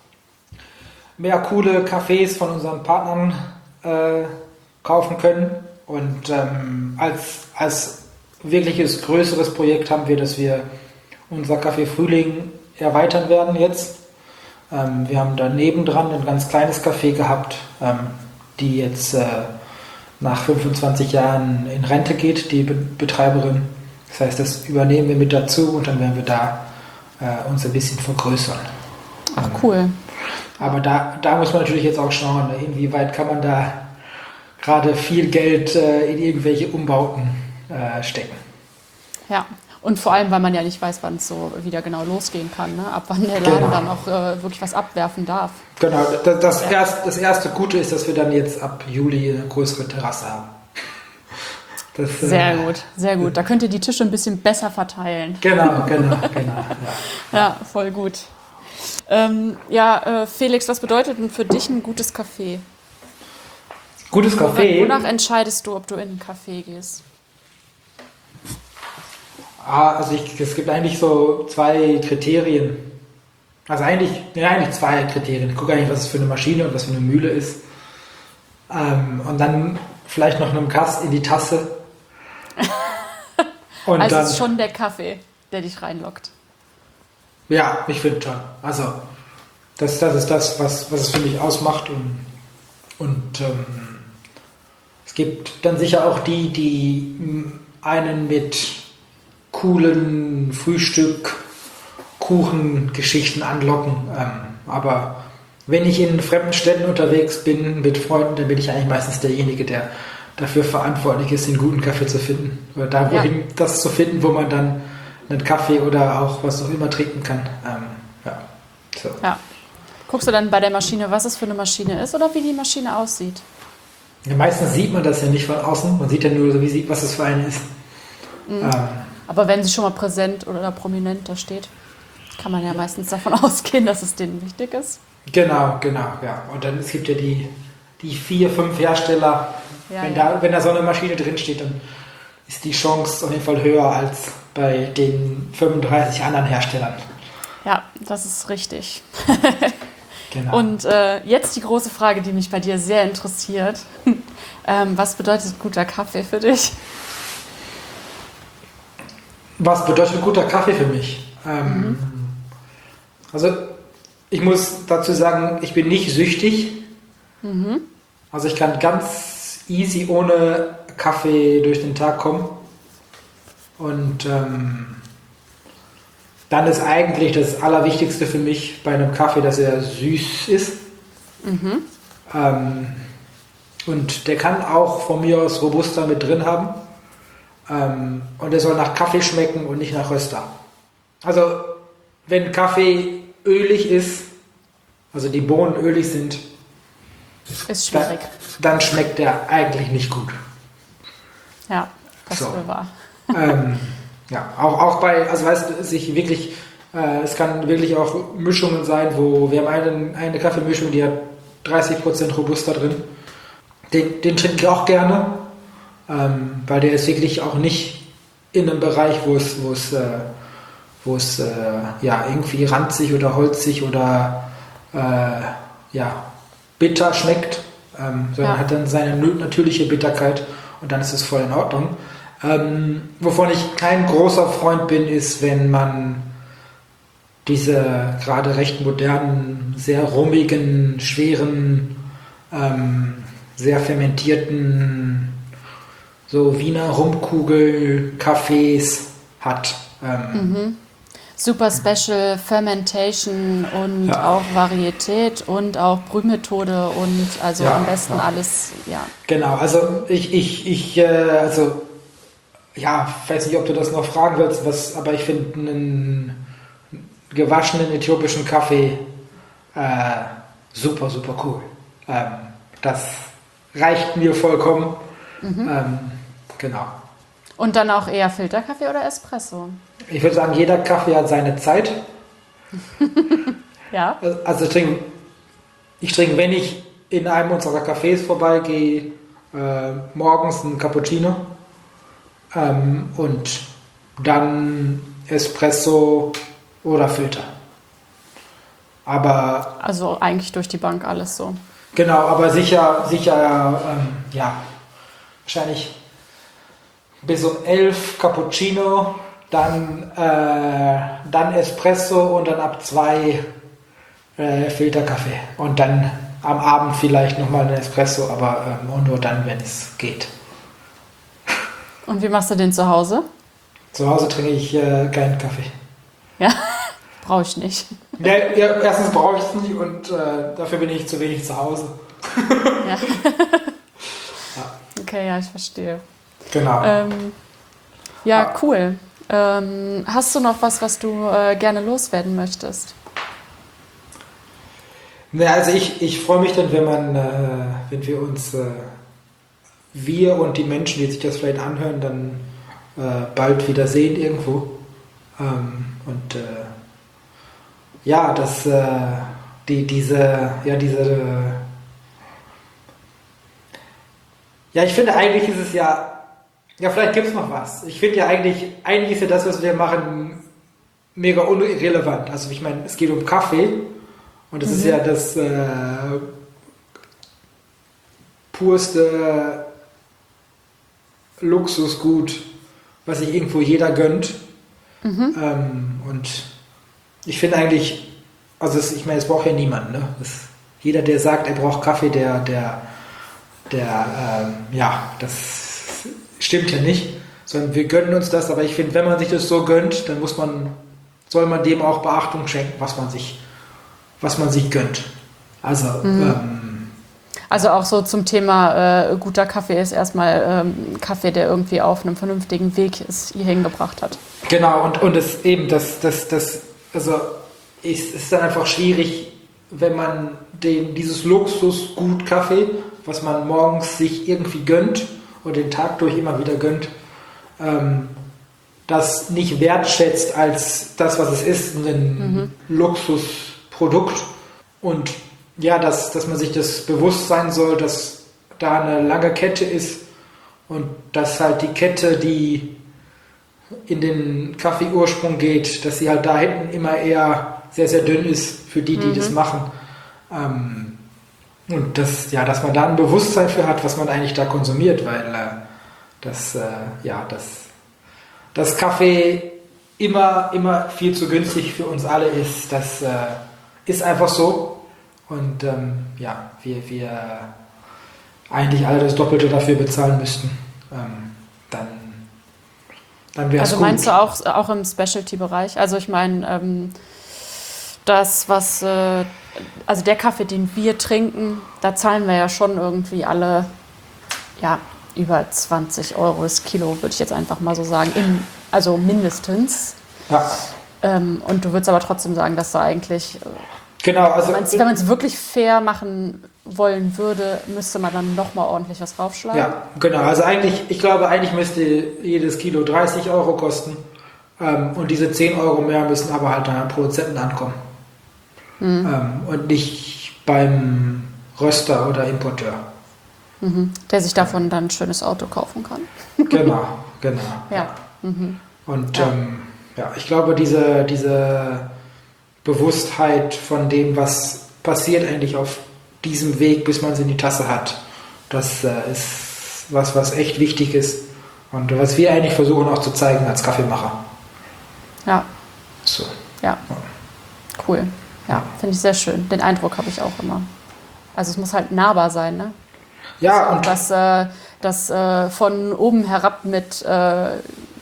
mehr coole Cafés von unseren Partnern äh, kaufen können. Und ähm, als, als wirkliches größeres Projekt haben wir, dass wir unser Café Frühling erweitern werden jetzt. Ähm, wir haben da nebendran ein ganz kleines Café gehabt, ähm, die jetzt äh, nach fünfundzwanzig Jahren in Rente geht, die Be Betreiberin. Das heißt, das übernehmen wir mit dazu und dann werden wir da äh, uns ein bisschen vergrößern. Ach, cool. Aber da, da muss man natürlich jetzt auch schauen, inwieweit kann man da gerade viel Geld äh, in irgendwelche Umbauten äh, stecken. Ja. Und vor allem, weil man ja nicht weiß, wann es so wieder genau losgehen kann, ne? Ab wann der Laden Genau. dann auch äh, wirklich was abwerfen darf. Genau, das, das, erst, das erste Gute ist, dass wir dann jetzt ab Juli eine größere Terrasse haben. Das, äh, Sehr gut, sehr gut. Da könnt ihr die Tische ein bisschen besser verteilen. Genau, genau, genau. Ja. Ja, voll gut. Ähm, ja, äh, Felix, was bedeutet denn für dich ein gutes Café? Gutes Café. Wonach entscheidest du, ob du in ein Café gehst? Ah, also ich, es gibt eigentlich so zwei Kriterien. Also eigentlich, ja, eigentlich zwei Kriterien. Ich gucke eigentlich, was es für eine Maschine und was für eine Mühle ist. Ähm, und dann vielleicht noch einem Kass in die Tasse. Und also dann, es ist schon der Kaffee, der dich reinlockt. ja, ich finde schon. Also das, das ist das, was, was es für mich ausmacht. Und, und ähm, es gibt dann sicher auch die, die mh, einen mit coolen Frühstück, Kuchengeschichten anlocken. Ähm, aber wenn ich in fremden Städten unterwegs bin mit Freunden, dann bin ich eigentlich meistens derjenige, der dafür verantwortlich ist, den guten Kaffee zu finden. Oder da wohin ja. das zu finden, wo man dann einen Kaffee oder auch was auch immer trinken kann. Ähm, ja. So. ja. Guckst du dann bei der Maschine, was es für eine Maschine ist oder wie die Maschine aussieht? Ja, meistens sieht man das ja nicht von außen. Man sieht ja nur, wie sieht, was es für eine ist. Mhm. Ähm, Aber wenn sie schon mal präsent oder prominent da steht, kann man ja meistens davon ausgehen, dass es denen wichtig ist. Genau, genau, ja. Und dann es gibt ja die, die vier, fünf Hersteller. Ja, wenn, ja. Da, wenn da so eine Maschine drin steht, dann ist die Chance auf jeden Fall höher als bei den fünfunddreißig anderen Herstellern. Ja, das ist richtig. Genau. Und äh, jetzt die große Frage, die mich bei dir sehr interessiert. ähm, was bedeutet guter Kaffee für dich? Was bedeutet guter Kaffee für mich? Ähm, mhm. Also ich muss dazu sagen, ich bin nicht süchtig. Mhm. Also ich kann ganz easy ohne Kaffee durch den Tag kommen. Und ähm, dann ist eigentlich das Allerwichtigste für mich bei einem Kaffee, dass er süß ist. Mhm. Ähm, und der kann auch von mir aus Robusta mit drin haben. Ähm, und er soll nach Kaffee schmecken und nicht nach Röster. Also wenn Kaffee ölig ist, also die Bohnen ölig sind, ist schwierig. Dann, dann schmeckt der eigentlich nicht gut. Ja, das so. ist wahr. ähm, ja, auch, auch bei, also weißt du, sich wirklich, äh, es kann wirklich auch Mischungen sein, wo wir haben eine, eine Kaffeemischung, die hat dreißig Prozent Robusta drin. Den, den trinke ich auch gerne, ähm, weil der ist wirklich auch nicht in einem Bereich, wo es, wo es, äh, wo es äh, ja, irgendwie ranzig oder holzig oder äh, ja, bitter schmeckt, ähm, sondern Ja. hat dann seine natürliche Bitterkeit und dann ist es voll in Ordnung. Ähm, wovon ich kein großer Freund bin, ist, wenn man diese gerade recht modernen, sehr rummigen, schweren, ähm, sehr fermentierten, so Wiener Rumkugel-Cafés hat. Ähm, mhm. Super Special Fermentation und ja. auch Varietät und auch Brühmethode und also ja, am besten ja. alles, ja. Genau, also ich, ich, ich, äh, also ja, weiß nicht, ob du das noch fragen willst, was, aber ich finde einen gewaschenen äthiopischen Kaffee äh, super, super cool. Ähm, das reicht mir vollkommen. Mhm. Ähm, genau. Und dann auch eher Filterkaffee oder Espresso? Ich würde sagen, jeder Kaffee hat seine Zeit. Ja. Also ich trinke, ich trinke, wenn ich in einem unserer Cafés vorbeigehe, äh, morgens einen Cappuccino ähm, und dann Espresso oder Filter. Aber also eigentlich durch die Bank alles so. Genau, aber sicher, sicher, ähm, ja, wahrscheinlich bis um elf Cappuccino, dann, äh, dann Espresso und dann ab zwei äh, Filterkaffee. Und dann am Abend vielleicht nochmal ein Espresso, aber ähm, nur dann, wenn es geht. Und wie machst du den zu Hause? Zu Hause trinke ich äh, keinen Kaffee. Ja, brauche ich nicht. Ja, ja, erstens brauche ich es nicht und äh, dafür bin ich zu wenig zu Hause. Ja. Ja. Okay, ja, ich verstehe. Genau. Ähm, ja, ja, cool. Ähm, hast du noch was, was du äh, gerne loswerden möchtest? Ja, also ich, ich freue mich dann, wenn man, äh, wenn wir uns, äh, wir und die Menschen, die sich das vielleicht anhören, dann äh, bald wieder sehen irgendwo. Ähm, und äh, ja, dass äh, die, diese, ja, diese, ja, ich finde eigentlich ist es ja, ja, vielleicht gibt es noch was. Ich finde ja eigentlich, eigentlich ist ja das, was wir machen, mega unrelevant. Also ich meine, es geht um Kaffee und das mhm. ist ja das äh, purste Luxusgut, was sich irgendwo jeder gönnt. Mhm. Ähm, und ich finde eigentlich, also es, ich meine, es braucht ja niemand, ne? Es, jeder, der sagt, er braucht Kaffee, der, der, der, ähm, ja, das stimmt ja nicht, sondern wir gönnen uns das, aber ich finde, wenn man sich das so gönnt, dann muss man, soll man dem auch Beachtung schenken, was man sich, was man sich gönnt. Also, mhm. ähm, also auch so zum Thema äh, guter Kaffee ist erstmal ähm, Kaffee, der irgendwie auf einem vernünftigen Weg es hierhin gebracht hat. Genau, und, und es eben, das, das, das, also es ist dann einfach schwierig, wenn man den, dieses Luxusgut Kaffee, was man morgens sich irgendwie gönnt und den Tag durch immer wieder gönnt, ähm, das nicht wertschätzt als das, was es ist, ein mhm. Luxusprodukt. Und ja, dass, dass man sich das bewusst sein soll, dass da eine lange Kette ist und dass halt die Kette, die in den Kaffeeursprung geht, dass sie halt da hinten immer eher sehr, sehr dünn ist für die, die mhm. das machen. Ähm, und das, ja, dass man da ein Bewusstsein für hat, was man eigentlich da konsumiert, weil äh, das, äh, ja, das, das Kaffee immer, immer viel zu günstig für uns alle ist. Das äh, ist einfach so. Und ähm, ja, wir, wir eigentlich alle das Doppelte dafür bezahlen müssten. Ähm, dann dann wäre es Also gut. meinst du auch, auch im Specialty-Bereich? Also ich meine, ähm, das, was, äh, also der Kaffee, den wir trinken, da zahlen wir ja schon irgendwie alle, ja, über zwanzig Euro das Kilo, würde ich jetzt einfach mal so sagen. Im, also mindestens. Ja. Ähm, und du würdest aber trotzdem sagen, dass da eigentlich... Äh, Genau, also wenn man es wirklich fair machen wollen würde, müsste man dann nochmal ordentlich was draufschlagen. Ja, genau. Also eigentlich, ich glaube, eigentlich müsste jedes Kilo dreißig Euro kosten. Ähm, und diese zehn Euro mehr müssen aber halt beim Produzenten ankommen. Mhm. Ähm, und nicht beim Röster oder Importeur. Mhm. Der sich davon dann ein schönes Auto kaufen kann. Genau, genau. Ja. Mhm. Und ja. Ähm, ja, ich glaube, diese, diese Bewusstheit von dem, was passiert eigentlich auf diesem Weg, bis man es in die Tasse hat. Das äh, ist was, was echt wichtig ist und was wir eigentlich versuchen auch zu zeigen als Kaffeemacher. Ja. So. Ja. Cool. Ja, finde ich sehr schön. Den Eindruck habe ich auch immer. Also es muss halt nahbar sein, ne? Ja, so, und das, äh, das äh, von oben herab mit äh,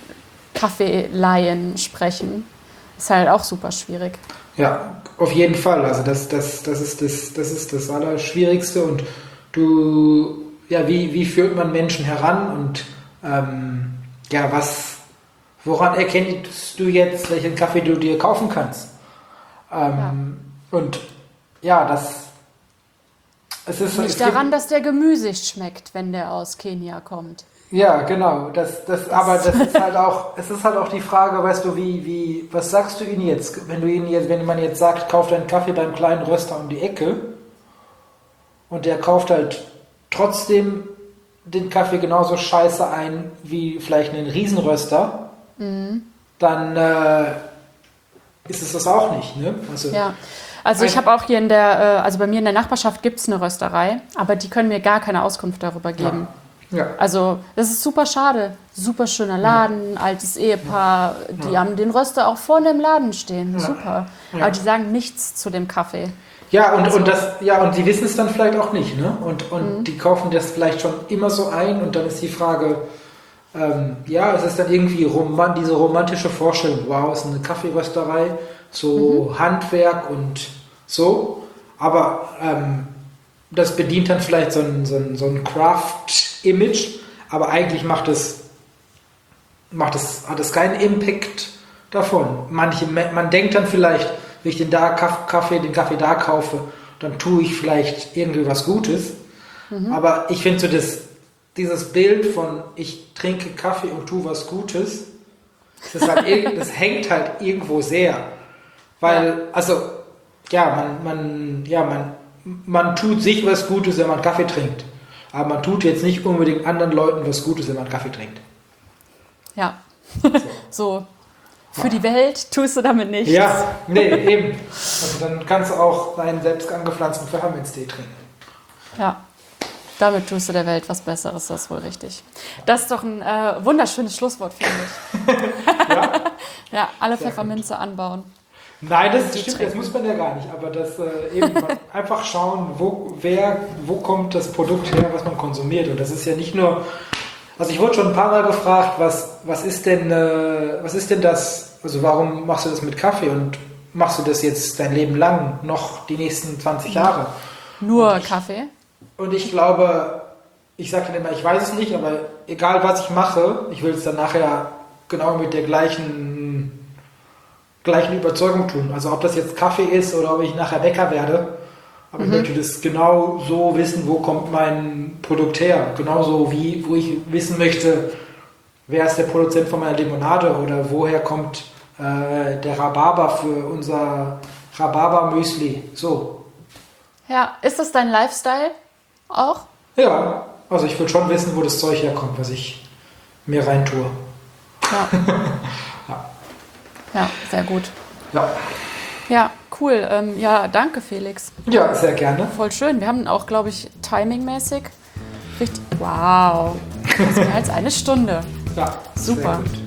Kaffeelaien sprechen, ist halt auch super schwierig. Ja, auf jeden Fall. Also das, das, das, ist, das, das ist das Allerschwierigste. Und du, ja, wie, wie führt man Menschen heran und ähm, ja, was, woran erkennst du jetzt, welchen Kaffee du dir kaufen kannst? Ähm, ja. Und ja, das es ist nicht es daran, gibt, dass der gemüsig schmeckt, wenn der aus Kenia kommt. Ja, genau. Das, das, aber das ist halt auch, es ist halt auch die Frage, weißt du, wie, wie, was sagst du ihnen jetzt, wenn du ihnen jetzt, wenn man jetzt sagt, kauf deinen Kaffee beim kleinen Röster um die Ecke und der kauft halt trotzdem den Kaffee genauso scheiße ein wie vielleicht einen Riesenröster, mhm. dann äh, ist es das auch nicht, ne? Also, ja. Also ich habe auch hier in der, also bei mir in der Nachbarschaft gibt es eine Rösterei, aber die können mir gar keine Auskunft darüber geben. Ja. Ja. Also das ist super schade. Super schöner Laden, ja. altes Ehepaar, die ja. haben den Röster auch vor dem Laden stehen. Ja. Super. Ja. Aber die sagen nichts zu dem Kaffee. Ja, und, also, und das, ja, und die wissen es dann vielleicht auch nicht, ne? Und, und mhm. die kaufen das vielleicht schon immer so ein und dann ist die Frage, ähm, ja, es ist dann irgendwie roman- diese romantische Vorstellung, wow, es ist eine Kaffeerösterei, so mhm. Handwerk und so, aber ähm, das bedient dann vielleicht so ein, so ein, so ein Craft-Image, aber eigentlich macht es, macht es, hat es keinen Impact davon. Manche, man denkt dann vielleicht, wenn ich den, da, Kaffee, den Kaffee da kaufe, dann tue ich vielleicht irgendwie was Gutes, mhm. aber ich finde so das, dieses Bild von ich trinke Kaffee und tue was Gutes, das, ist halt, das hängt halt irgendwo sehr, weil, ja. also ja, man, man, ja, man, man tut sich was Gutes, wenn man Kaffee trinkt. Aber man tut jetzt nicht unbedingt anderen Leuten was Gutes, wenn man Kaffee trinkt. Ja. So. so. Für die Welt tust du damit nichts. Ja, nee, eben. Also dann kannst du auch deinen selbst angepflanzten Pfefferminztee trinken. Ja. Damit tust du der Welt was Besseres, das ist wohl richtig. Das ist doch ein äh, wunderschönes Schlusswort, finde ich. Ja, ja, alle Sehr Pfefferminze gut. anbauen. Nein, das Die stimmt, trinken. das muss man ja gar nicht. Aber das äh, eben einfach schauen, wo, wer, wo kommt das Produkt her, was man konsumiert. Und das ist ja nicht nur. Also ich wurde schon ein paar Mal gefragt, was, was ist denn, äh, was ist denn das? Also warum machst du das mit Kaffee und machst du das jetzt dein Leben lang, noch die nächsten zwanzig Jahre? Nur und ich, Kaffee? Und ich glaube, ich sage dann immer, ich weiß es nicht, aber egal was ich mache, ich will es dann nachher genau mit der gleichen, gleichen Überzeugung tun. Also ob das jetzt Kaffee ist oder ob ich nachher Bäcker werde, aber mhm. ich möchte das genau so wissen, wo kommt mein Produkt her. Genauso wie, wo ich wissen möchte, wer ist der Produzent von meiner Limonade oder woher kommt äh, der Rhabarber für unser Rhabarber-Müsli. So. Ja, ist das dein Lifestyle auch? Ja, also ich will schon wissen, wo das Zeug herkommt, was ich mir reintue. Ja. ja. Ja, sehr gut. Ja. Ja, cool. Ähm, ja, danke, Felix. Ja, sehr gerne. Voll schön. Wir haben auch, glaube ich, timingmäßig richtig. Wow. Das ist mehr als eine Stunde. Ja, super. Sehr gut.